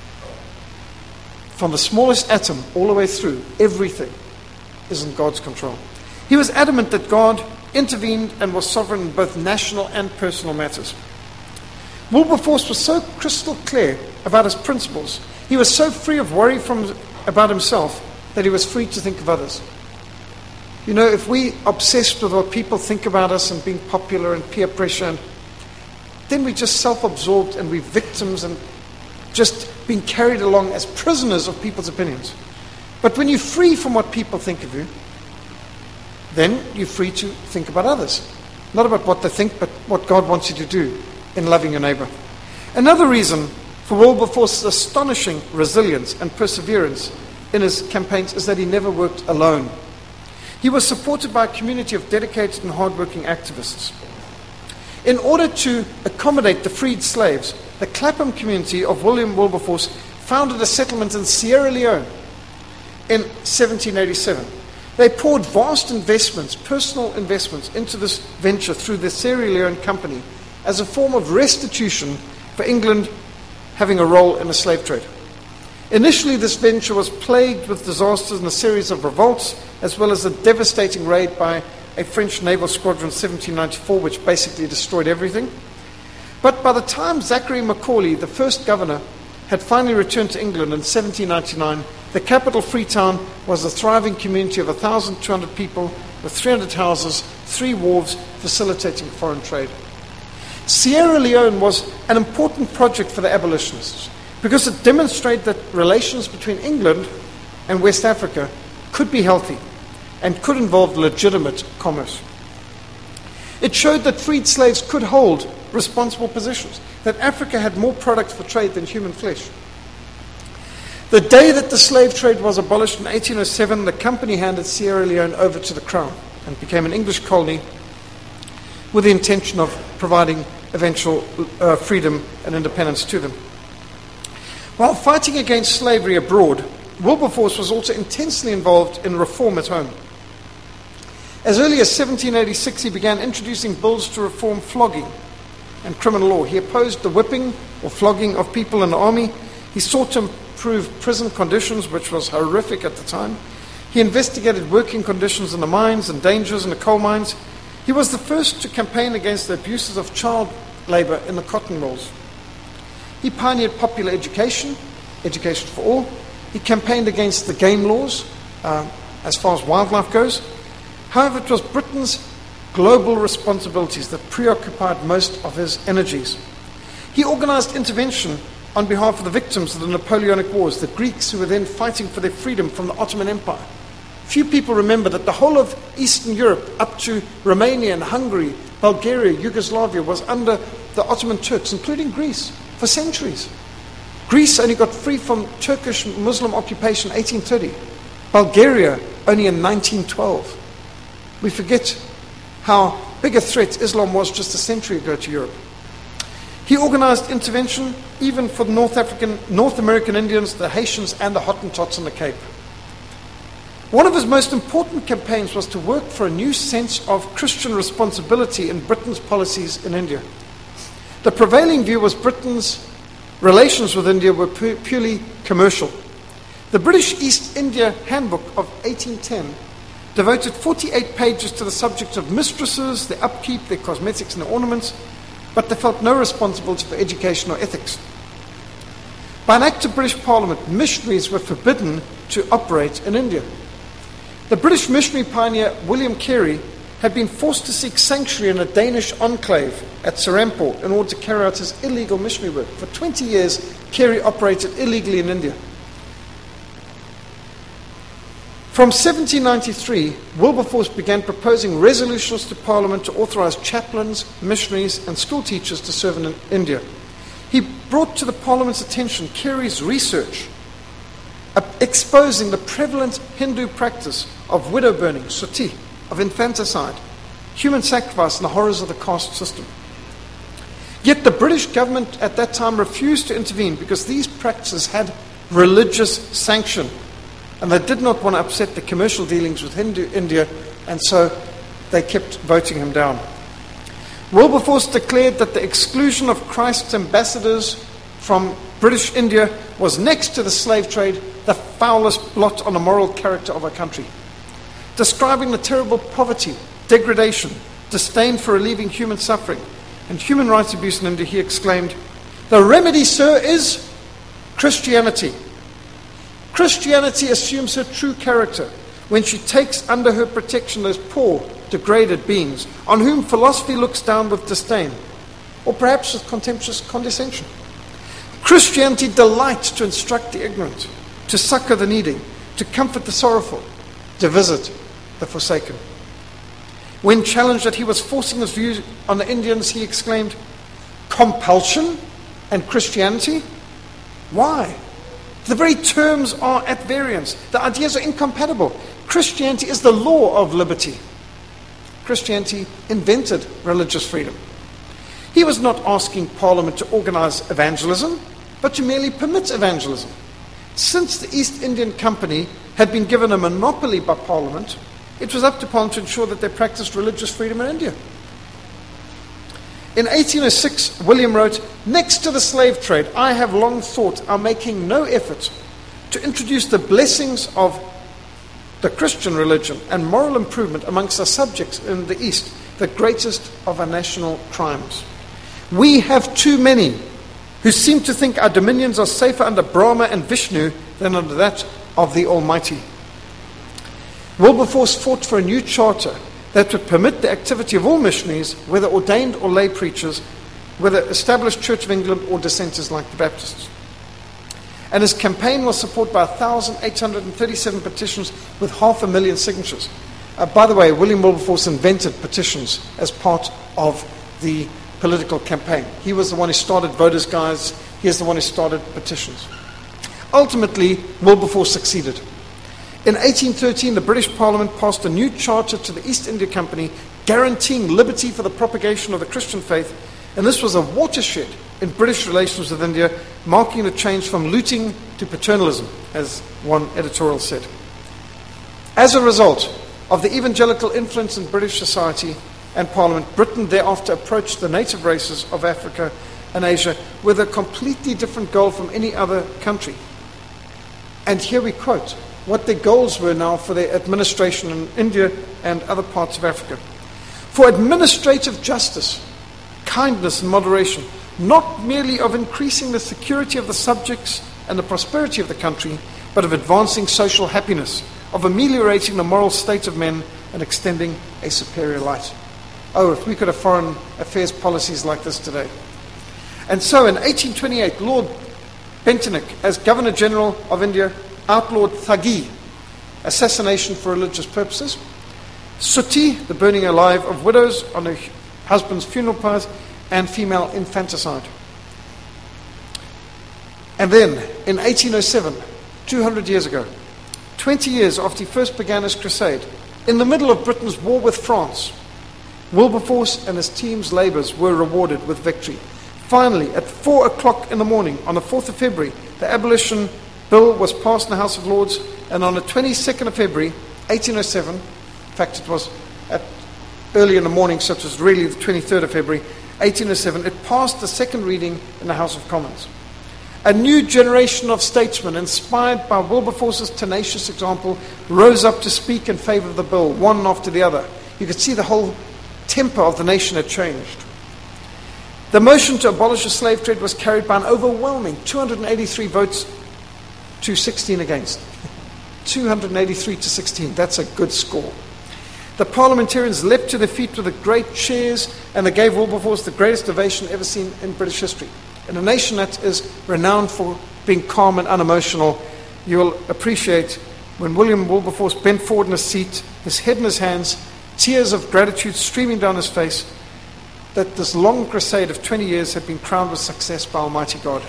From the smallest atom all the way through, everything is in God's control. He was adamant that God intervened and was sovereign in both national and personal matters. Wilberforce was so crystal clear about his principles. He was so free of worry from about himself that he was free to think of others. You know, if we obsessed with what people think about us and being popular and peer pressure, then we're just self-absorbed and we're victims and just being carried along as prisoners of people's opinions. But when you're free from what people think of you, then you're free to think about others. Not about what they think, but what God wants you to do in loving your neighbor. Another reason for Wilberforce's astonishing resilience and perseverance in his campaigns is that he never worked alone. He was supported by a community of dedicated and hardworking activists. In order to accommodate the freed slaves, the Clapham community of William Wilberforce founded a settlement in Sierra Leone in seventeen eighty-seven. They poured vast investments, personal investments, into this venture through the Sierra Leone Company as a form of restitution for England having a role in the slave trade. Initially, this venture was plagued with disasters and a series of revolts, as well as a devastating raid by a French naval squadron in seventeen ninety-four, which basically destroyed everything. But by the time Zachary Macaulay, the first governor, had finally returned to England in seventeen ninety-nine, the capital, Freetown, was a thriving community of one thousand two hundred people with three hundred houses, three wharves, facilitating foreign trade. Sierra Leone was an important project for the abolitionists because it demonstrated that relations between England and West Africa could be healthy and could involve legitimate commerce. It showed that freed slaves could hold responsible positions, that Africa had more products for trade than human flesh. The day that the slave trade was abolished in eighteen oh seven, the company handed Sierra Leone over to the Crown and became an English colony with the intention of providing eventual uh, freedom and independence to them. While fighting against slavery abroad, Wilberforce was also intensely involved in reform at home. As early as seventeen eighty-six, he began introducing bills to reform flogging and criminal law. He opposed the whipping or flogging of people in the army. He sought to improve prison conditions, which was horrific at the time. He investigated working conditions in the mines and dangers in the coal mines. He was the first to campaign against the abuses of child labor in the cotton mills. He pioneered popular education, education for all. He campaigned against the game laws uh, as far as wildlife goes. However, it was Britain's global responsibilities that preoccupied most of his energies. He organized intervention on behalf of the victims of the Napoleonic Wars, the Greeks who were then fighting for their freedom from the Ottoman Empire. Few people remember that the whole of Eastern Europe, up to Romania and Hungary, Bulgaria, Yugoslavia, was under the Ottoman Turks, including Greece, for centuries. Greece only got free from Turkish Muslim occupation in eighteen thirty. Bulgaria only in nineteen twelve. We forget how big a threat Islam was just a century ago to Europe. He organized intervention even for the North African, North American Indians, the Haitians, and the Hottentots on the Cape. One of his most important campaigns was to work for a new sense of Christian responsibility in Britain's policies in India. The prevailing view was Britain's relations with India were pu- purely commercial. The British East India Handbook of eighteen ten devoted forty-eight pages to the subject of mistresses, their upkeep, their cosmetics and their ornaments, but they felt no responsibility for education or ethics. By an act of British Parliament, missionaries were forbidden to operate in India. The British missionary pioneer William Carey had been forced to seek sanctuary in a Danish enclave at Serampore in order to carry out his illegal missionary work. For twenty years, Carey operated illegally in India. From seventeen ninety-three, Wilberforce began proposing resolutions to Parliament to authorize chaplains, missionaries, and school teachers to serve in India. He brought to the Parliament's attention Carey's research uh, exposing the prevalent Hindu practice of widow burning, sati, of infanticide, human sacrifice, and the horrors of the caste system. Yet the British government at that time refused to intervene because these practices had religious sanction, and they did not want to upset the commercial dealings with Hindu India, and so they kept voting him down. Wilberforce declared that the exclusion of Christ's ambassadors from British India was, next to the slave trade, the foulest blot on the moral character of our country. Describing the terrible poverty, degradation, disdain for relieving human suffering, and human rights abuse in India, he exclaimed, "The remedy, sir, is Christianity. Christianity assumes her true character when she takes under her protection those poor, degraded beings on whom philosophy looks down with disdain, or perhaps with contemptuous condescension. Christianity delights to instruct the ignorant, to succor the needy, to comfort the sorrowful, to visit the forsaken." When challenged that he was forcing his views on the Indians, he exclaimed, "Compulsion and Christianity? Why? The very terms are at variance. The ideas are incompatible. Christianity is the law of liberty." Christianity invented religious freedom. He was not asking Parliament to organize evangelism, but to merely permit evangelism. Since the East Indian Company had been given a monopoly by Parliament, it was up to Parliament to ensure that they practiced religious freedom in India. In eighteen oh six, William wrote, "Next to the slave trade, I have long thought are making no effort to introduce the blessings of the Christian religion and moral improvement amongst our subjects in the East, the greatest of our national crimes. We have too many who seem to think our dominions are safer under Brahma and Vishnu than under that of the Almighty." Wilberforce fought for a new charter that would permit the activity of all missionaries, whether ordained or lay preachers, whether established Church of England or dissenters like the Baptists. And his campaign was supported by one thousand eight hundred thirty-seven petitions with half a million signatures. Uh, by the way, William Wilberforce invented petitions as part of the political campaign. He was the one who started voters' guides. He is the one who started petitions. Ultimately, Wilberforce succeeded. In eighteen thirteen, the British Parliament passed a new charter to the East India Company guaranteeing liberty for the propagation of the Christian faith, and this was a watershed in British relations with India, marking a change from looting to paternalism, as one editorial said. As a result of the evangelical influence in British society and Parliament, Britain thereafter approached the native races of Africa and Asia with a completely different goal from any other country. And here we quote what their goals were now for their administration in India and other parts of Africa. "For administrative justice, kindness and moderation, not merely of increasing the security of the subjects and the prosperity of the country, but of advancing social happiness, of ameliorating the moral state of men and extending a superior light." Oh, if we could have foreign affairs policies like this today. And so in eighteen twenty-eight, Lord Bentinck, as Governor General of India, outlawed Thagi, assassination for religious purposes, Sati, the burning alive of widows on her husband's funeral pyres, and female infanticide. And then, in eighteen oh seven, two hundred years ago, twenty years after he first began his crusade, in the middle of Britain's war with France, Wilberforce and his team's labours were rewarded with victory. Finally, at four o'clock in the morning, on the fourth of February, the abolition bill was passed in the House of Lords, and on the twenty-second of February, eighteen oh seven, in fact it was at early in the morning, so it was really the twenty-third of February, eighteen oh seven, it passed the second reading in the House of Commons. A new generation of statesmen, inspired by Wilberforce's tenacious example, rose up to speak in favour of the bill, one after the other. You could see the whole temper of the nation had changed. The motion to abolish the slave trade was carried by an overwhelming two hundred eighty-three votes to sixteen against. two hundred eighty-three to sixteen. That's a good score. The parliamentarians leapt to their feet with a great cheers, and they gave Wilberforce the greatest ovation ever seen in British history. In a nation that is renowned for being calm and unemotional, you'll appreciate when William Wilberforce bent forward in his seat, his head in his hands, tears of gratitude streaming down his face, that this long crusade of twenty years had been crowned with success by Almighty God.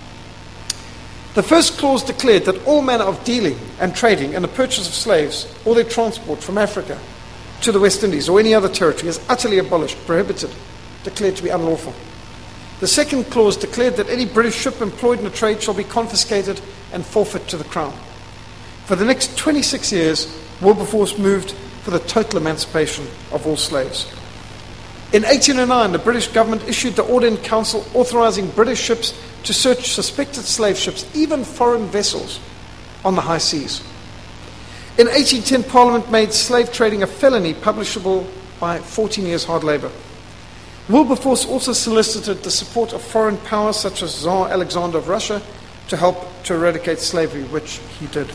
The first clause declared that all manner of dealing and trading and the purchase of slaves or their transport from Africa to the West Indies or any other territory is utterly abolished, prohibited, declared to be unlawful. The second clause declared that any British ship employed in the trade shall be confiscated and forfeit to the Crown. For the next twenty-six years, Wilberforce moved for the total emancipation of all slaves. In eighteen oh nine, the British government issued the Order in Council authorizing British ships to search suspected slave ships, even foreign vessels, on the high seas. In eighteen ten, Parliament made slave trading a felony punishable by fourteen years hard labour. Wilberforce also solicited the support of foreign powers such as Tsar Alexander of Russia to help to eradicate slavery, which he did.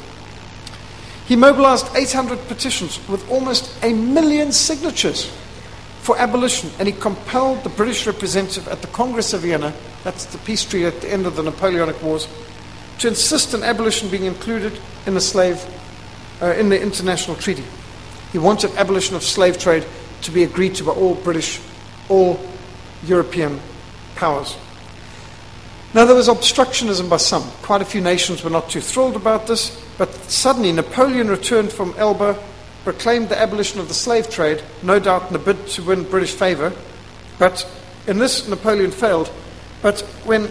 He mobilized eight hundred petitions with almost a million signatures for abolition, and he compelled the British representative at the Congress of Vienna, that's the peace treaty at the end of the Napoleonic Wars, to insist on abolition being included in the slave, uh, in the international treaty. He wanted abolition of slave trade to be agreed to by all British, all European powers. Now, there was obstructionism by some. Quite a few nations were not too thrilled about this, but suddenly Napoleon returned from Elba, proclaimed the abolition of the slave trade, no doubt in a bid to win British favour. But in this, Napoleon failed. But when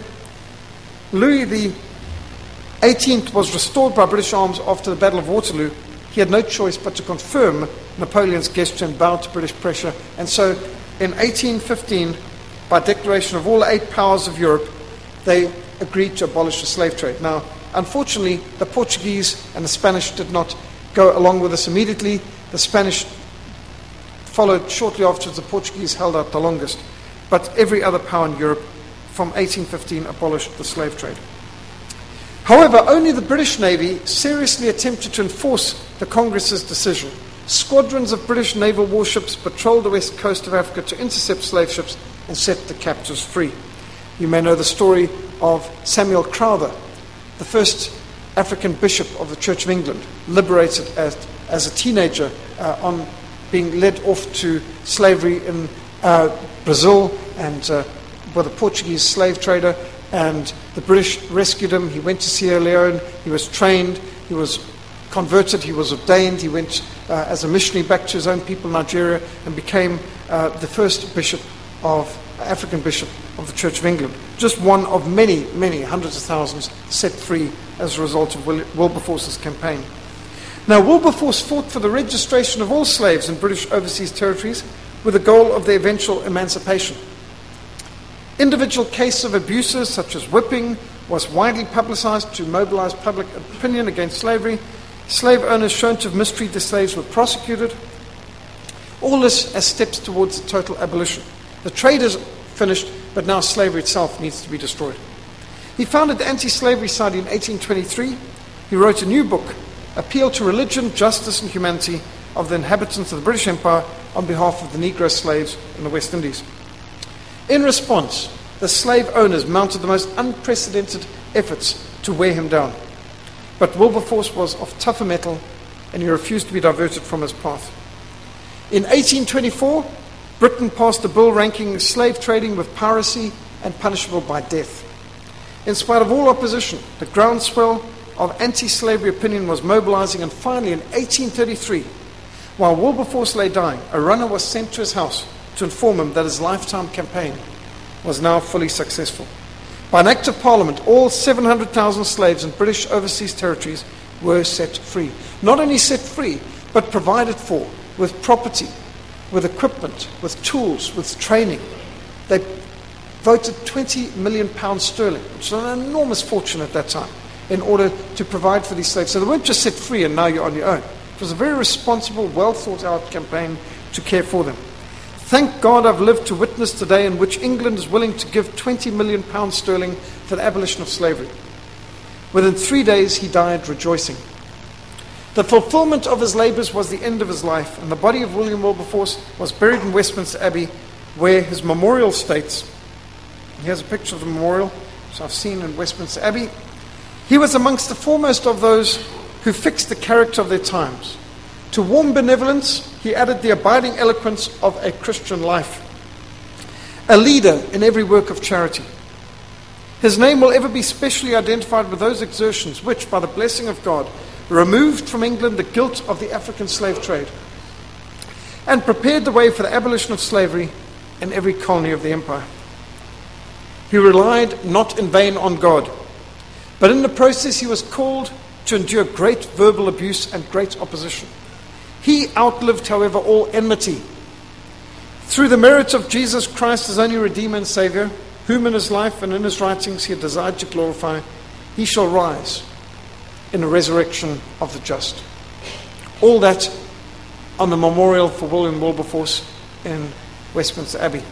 Louis the eighteenth was restored by British arms after the Battle of Waterloo, he had no choice but to confirm Napoleon's gesture and bow to British pressure. And so in eighteen fifteen, by declaration of all eight powers of Europe, they agreed to abolish the slave trade. Now, unfortunately, the Portuguese and the Spanish did not go along with this immediately. The Spanish followed shortly afterwards. The Portuguese held out the longest. But every other power in Europe from eighteen fifteen abolished the slave trade. However, only the British Navy seriously attempted to enforce the Congress's decision. Squadrons of British naval warships patrolled the west coast of Africa to intercept slave ships and set the captives free. You may know the story of Samuel Crowther, the first African bishop of the Church of England, liberated as, as a teenager uh, on being led off to slavery in uh, Brazil and uh, with a Portuguese slave trader, and the British rescued him. He went to Sierra Leone, he was trained, he was converted, he was ordained, he went uh, as a missionary back to his own people in Nigeria and became uh, the first bishop of, uh, African bishop of the Church of England. Just one of many, many hundreds of thousands set free as a result of Wil- Wilberforce's campaign. Now, Wilberforce fought for the registration of all slaves in British overseas territories with the goal of their eventual emancipation. Individual cases of abuses, such as whipping, was widely publicized to mobilize public opinion against slavery. Slave owners shown to have mistreated their slaves were prosecuted. All this as steps towards the total abolition. The trade is finished, but now slavery itself needs to be destroyed. He founded the Anti-Slavery Society in eighteen twenty-three. He wrote a new book, Appeal to Religion, Justice and Humanity of the Inhabitants of the British Empire on behalf of the Negro slaves in the West Indies. In response, the slave owners mounted the most unprecedented efforts to wear him down. But Wilberforce was of tougher metal, and he refused to be diverted from his path. In eighteen twenty-four, Britain passed a bill ranking slave trading with piracy and punishable by death. In spite of all opposition, the groundswell of anti-slavery opinion was mobilizing, and finally in eighteen thirty-three, while Wilberforce lay dying, a runner was sent to his house to inform him that his lifetime campaign was now fully successful. By an act of Parliament, all seven hundred thousand slaves in British overseas territories were set free. Not only set free, but provided for with property, with equipment, with tools, with training. They voted twenty million pounds sterling, which was an enormous fortune at that time, in order to provide for these slaves. So they weren't just set free and now you're on your own. It was a very responsible, well thought out campaign to care for them. Thank God I've lived to witness today in which England is willing to give twenty million pounds sterling for the abolition of slavery. Within three days, he died rejoicing. The fulfillment of his labours was the end of his life, and the body of William Wilberforce was buried in Westminster Abbey, where his memorial states, here's a picture of the memorial, which I've seen in Westminster Abbey. He was amongst the foremost of those who fixed the character of their times. To warm benevolence, he added the abiding eloquence of a Christian life. A leader in every work of charity. His name will ever be specially identified with those exertions which, by the blessing of God, removed from England the guilt of the African slave trade and prepared the way for the abolition of slavery in every colony of the empire. He relied not in vain on God, but in the process he was called to endure great verbal abuse and great opposition. He outlived, however, all enmity. Through the merit of Jesus Christ, his only Redeemer and Saviour, whom in his life and in his writings he had desired to glorify, he shall rise in the resurrection of the just. All that on the memorial for William Wilberforce in Westminster Abbey.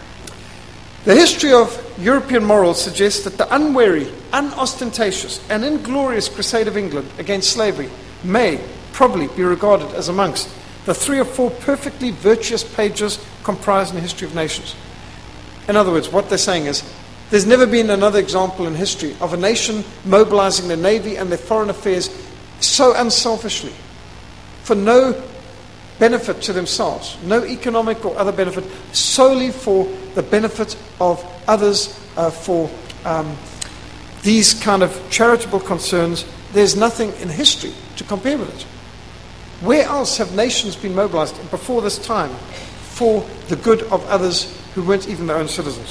The history of European morals suggests that the unwary, unostentatious, and inglorious crusade of England against slavery may probably be regarded as amongst the three or four perfectly virtuous pages comprised in the history of nations. In other words, what they're saying is, there's never been another example in history of a nation mobilizing their navy and their foreign affairs so unselfishly, for no benefit to themselves, no economic or other benefit, solely for the benefit of others, uh, for um, these kind of charitable concerns. There's nothing in history to compare with it. Where else have nations been mobilized before this time for the good of others who weren't even their own citizens?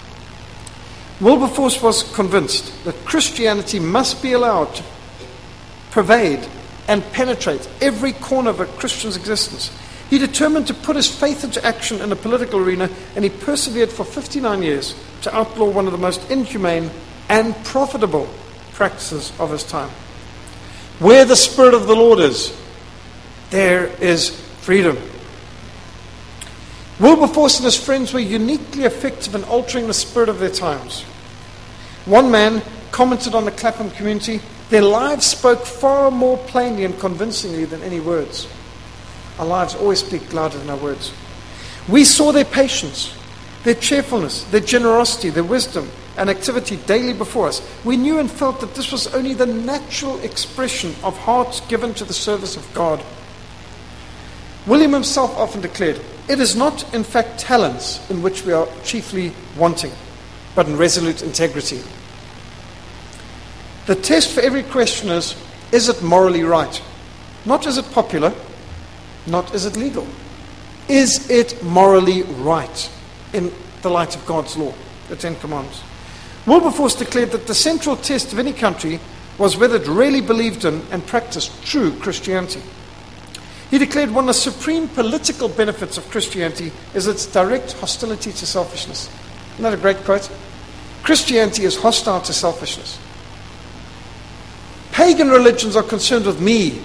Wilberforce was convinced that Christianity must be allowed to pervade and penetrate every corner of a Christian's existence. He determined to put his faith into action in the political arena, and he persevered for fifty-nine years to outlaw one of the most inhumane and profitable practices of his time. Where the Spirit of the Lord is, there is freedom. Wilberforce and his friends were uniquely effective in altering the spirit of their times. One man commented on the Clapham community, their lives spoke far more plainly and convincingly than any words. Our lives always speak louder than our words. We saw their patience, their cheerfulness, their generosity, their wisdom and activity daily before us. We knew and felt that this was only the natural expression of hearts given to the service of God. William himself often declared, it is not, in fact, talents in which we are chiefly wanting, but in resolute integrity. The test for every question is, is it morally right? Not is it popular, not is it legal. Is it morally right in the light of God's law, the Ten Commandments? Wilberforce declared that the central test of any country was whether it really believed in and practiced true Christianity. He declared one of the supreme political benefits of Christianity is its direct hostility to selfishness. Isn't that a great quote? Christianity is hostile to selfishness. Pagan religions are concerned with me,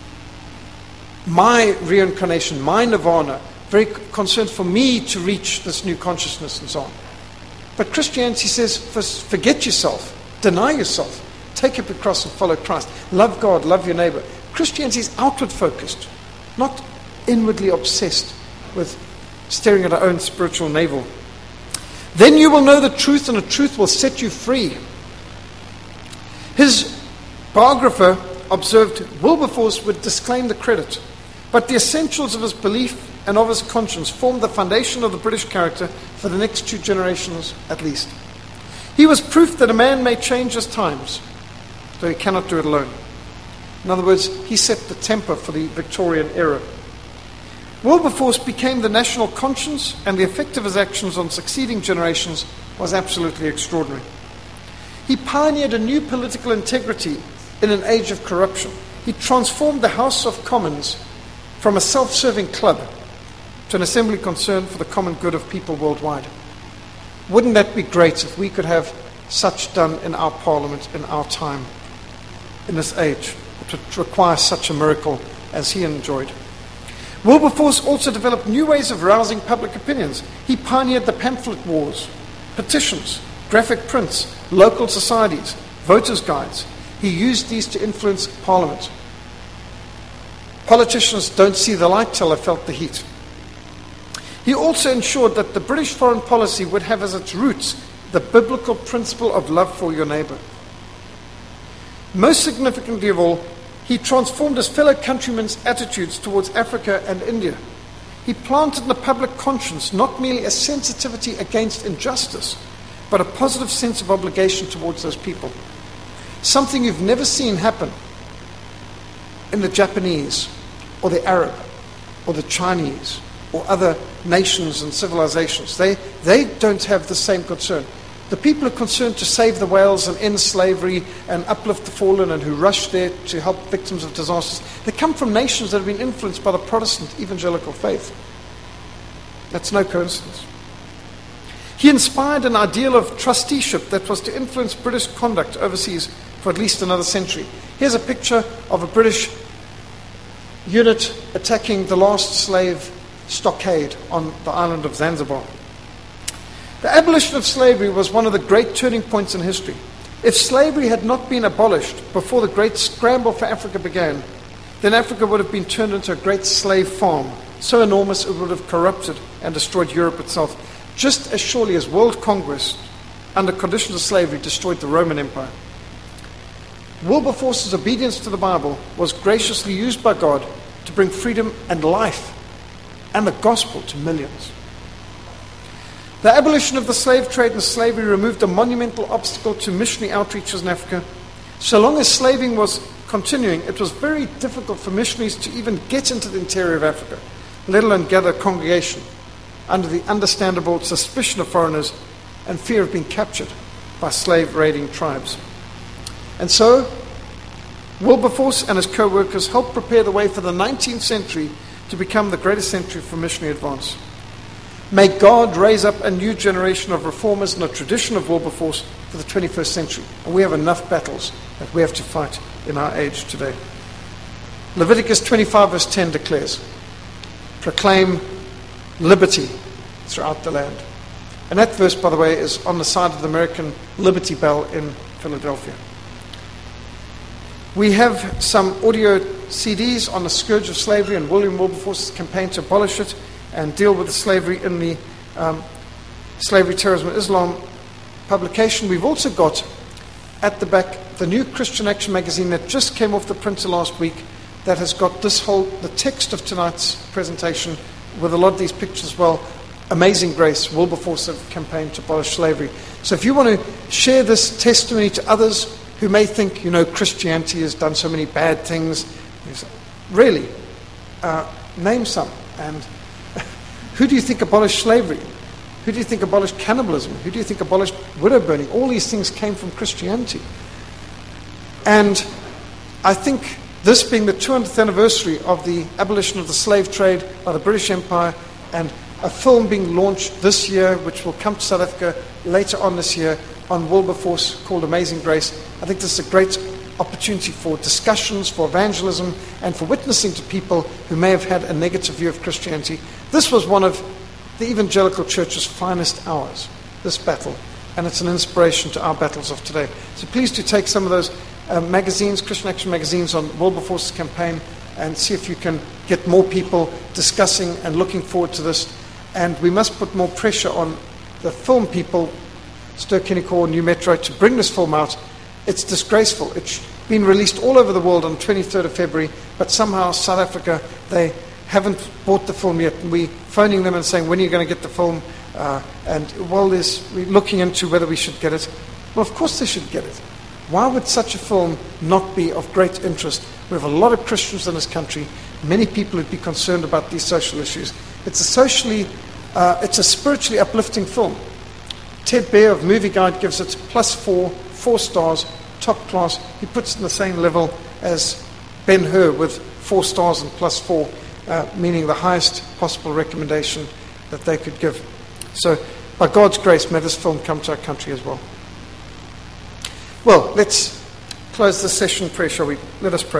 my reincarnation, my nirvana, very concerned for me to reach this new consciousness and so on. But Christianity says, first, forget yourself, deny yourself, take up your cross and follow Christ. Love God, love your neighbor. Christianity is outward focused, not inwardly obsessed with staring at our own spiritual navel. Then you will know the truth, and the truth will set you free. His biographer observed Wilberforce would disclaim the credit, but the essentials of his belief and of his conscience formed the foundation of the British character for the next two generations at least. He was proof that a man may change his times, though he cannot do it alone. In other words, he set the temper for the Victorian era. Wilberforce became the national conscience, and the effect of his actions on succeeding generations was absolutely extraordinary. He pioneered a new political integrity in an age of corruption. He transformed the House of Commons from a self-serving club to an assembly concerned for the common good of people worldwide. Wouldn't that be great if we could have such done in our parliament in our time, in this age? It would require such a miracle as he enjoyed. Wilberforce also developed new ways of rousing public opinions. He pioneered the pamphlet wars, petitions, graphic prints, local societies, voters' guides. He used these to influence Parliament. Politicians don't see the light till they felt the heat. He also ensured that the British foreign policy would have as its roots the biblical principle of love for your neighbour. Most significantly of all, he transformed his fellow countrymen's attitudes towards Africa and India. He planted in the public conscience not merely a sensitivity against injustice, but a positive sense of obligation towards those people. Something you've never seen happen in the Japanese, or the Arab, or the Chinese, or other nations and civilizations. They, they don't have the same concern. The people are concerned to save the whales and end slavery and uplift the fallen and who rush there to help victims of disasters. They come from nations that have been influenced by the Protestant evangelical faith. That's no coincidence. He inspired an ideal of trusteeship that was to influence British conduct overseas for at least another century. Here's a picture of a British unit attacking the last slave stockade on the island of Zanzibar. The abolition of slavery was one of the great turning points in history. If slavery had not been abolished before the great scramble for Africa began, then Africa would have been turned into a great slave farm, so enormous it would have corrupted and destroyed Europe itself, just as surely as world conquest under conditions of slavery destroyed the Roman Empire. Wilberforce's obedience to the Bible was graciously used by God to bring freedom and life and the gospel to millions. The abolition of the slave trade and slavery removed a monumental obstacle to missionary outreaches in Africa. So long as slaving was continuing, it was very difficult for missionaries to even get into the interior of Africa, let alone gather a congregation under the understandable suspicion of foreigners and fear of being captured by slave-raiding tribes. And so, Wilberforce and his co-workers helped prepare the way for the nineteenth century to become the greatest century for missionary advance. May God raise up a new generation of reformers and a tradition of Wilberforce for the twenty-first century. And we have enough battles that we have to fight in our age today. Leviticus twenty-five verse ten declares, proclaim liberty throughout the land. And that verse, by the way, is on the side of the American Liberty Bell in Philadelphia. We have some audio C Ds on the scourge of slavery and William Wilberforce's campaign to abolish it and deal with the slavery in the um, Slavery, Terrorism, and Islam publication. We've also got at the back the new Christian Action magazine that just came off the printer last week that has got this whole, the text of tonight's presentation with a lot of these pictures as well. Amazing Grace, Wilberforce campaign to abolish slavery. So if you want to share this testimony to others who may think, you know, Christianity has done so many bad things, really, uh, name some. And who do you think abolished slavery? Who do you think abolished cannibalism? Who do you think abolished widow burning? All these things came from Christianity. And I think this being the two hundredth anniversary of the abolition of the slave trade by the British Empire, and a film being launched this year, which will come to South Africa later on this year, on Wilberforce called Amazing Grace, I think this is a great opportunity for discussions, for evangelism, and for witnessing to people who may have had a negative view of Christianity. This was one of the evangelical church's finest hours, this battle, and it's an inspiration to our battles of today. So please do take some of those uh, magazines, Christian Action magazines, on Wilberforce's campaign, and see if you can get more people discussing and looking forward to this. And we must put more pressure on the film people, Ster-Kinekor, New Metro, to bring this film out. It's disgraceful. It's been released all over the world on the twenty-third of February, but somehow South Africa, they haven't bought the film yet. And we're phoning them and saying, when are you going to get the film? Uh, and well, there's, we're looking into whether we should get it. Well, of course they should get it. Why would such a film not be of great interest? We have a lot of Christians in this country, many people who'd be concerned about these social issues. It's a socially, uh, it's a spiritually uplifting film. Ted Baer of Movie Guide gives it plus four, four stars, top class. He puts it in the same level as Ben-Hur with four stars and plus four, uh, meaning the highest possible recommendation that they could give. So, by God's grace, may this film come to our country as well. Well, let's close this session in prayer, shall we? Let us pray.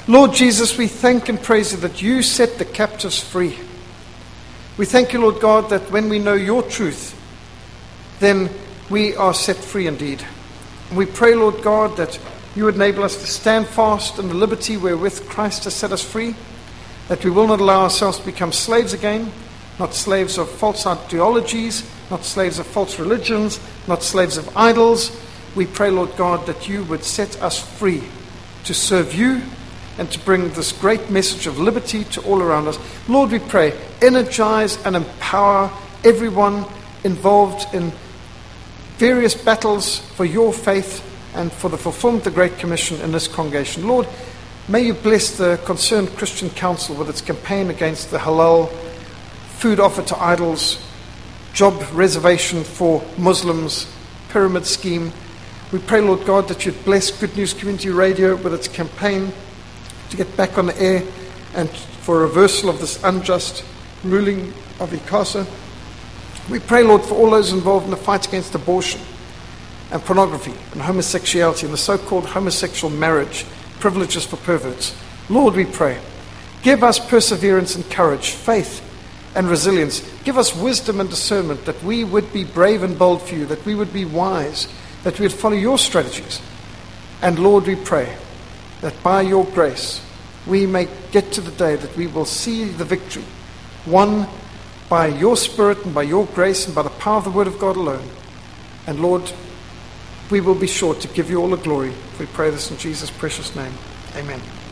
Lord Jesus, we thank and praise you that you set the captives free. We thank you, Lord God, that when we know your truth, then we are set free indeed. And we pray, Lord God, that you would enable us to stand fast in the liberty wherewith Christ has set us free, that we will not allow ourselves to become slaves again, not slaves of false ideologies, not slaves of false religions, not slaves of idols. We pray, Lord God, that you would set us free to serve you and to bring this great message of liberty to all around us. Lord, we pray, energize and empower everyone involved in various battles for your faith and for the fulfillment of the Great Commission in this congregation. Lord, may you bless the Concerned Christian Council with its campaign against the halal food offered to idols, job reservation for Muslims, pyramid scheme. We pray, Lord God, that you'd bless Good News Community Radio with its campaign to get back on the air and for a reversal of this unjust ruling of ICASA. We pray, Lord, for all those involved in the fight against abortion and pornography and homosexuality and the so-called homosexual marriage, privileges for perverts. Lord, we pray, give us perseverance and courage, faith and resilience. Give us wisdom and discernment, that we would be brave and bold for you, that we would be wise, that we would follow your strategies. And Lord, we pray that by your grace we may get to the day that we will see the victory won by your Spirit and by your grace and by the power of the Word of God alone. And Lord, we will be sure to give you all the glory. We pray this in Jesus' precious name. Amen.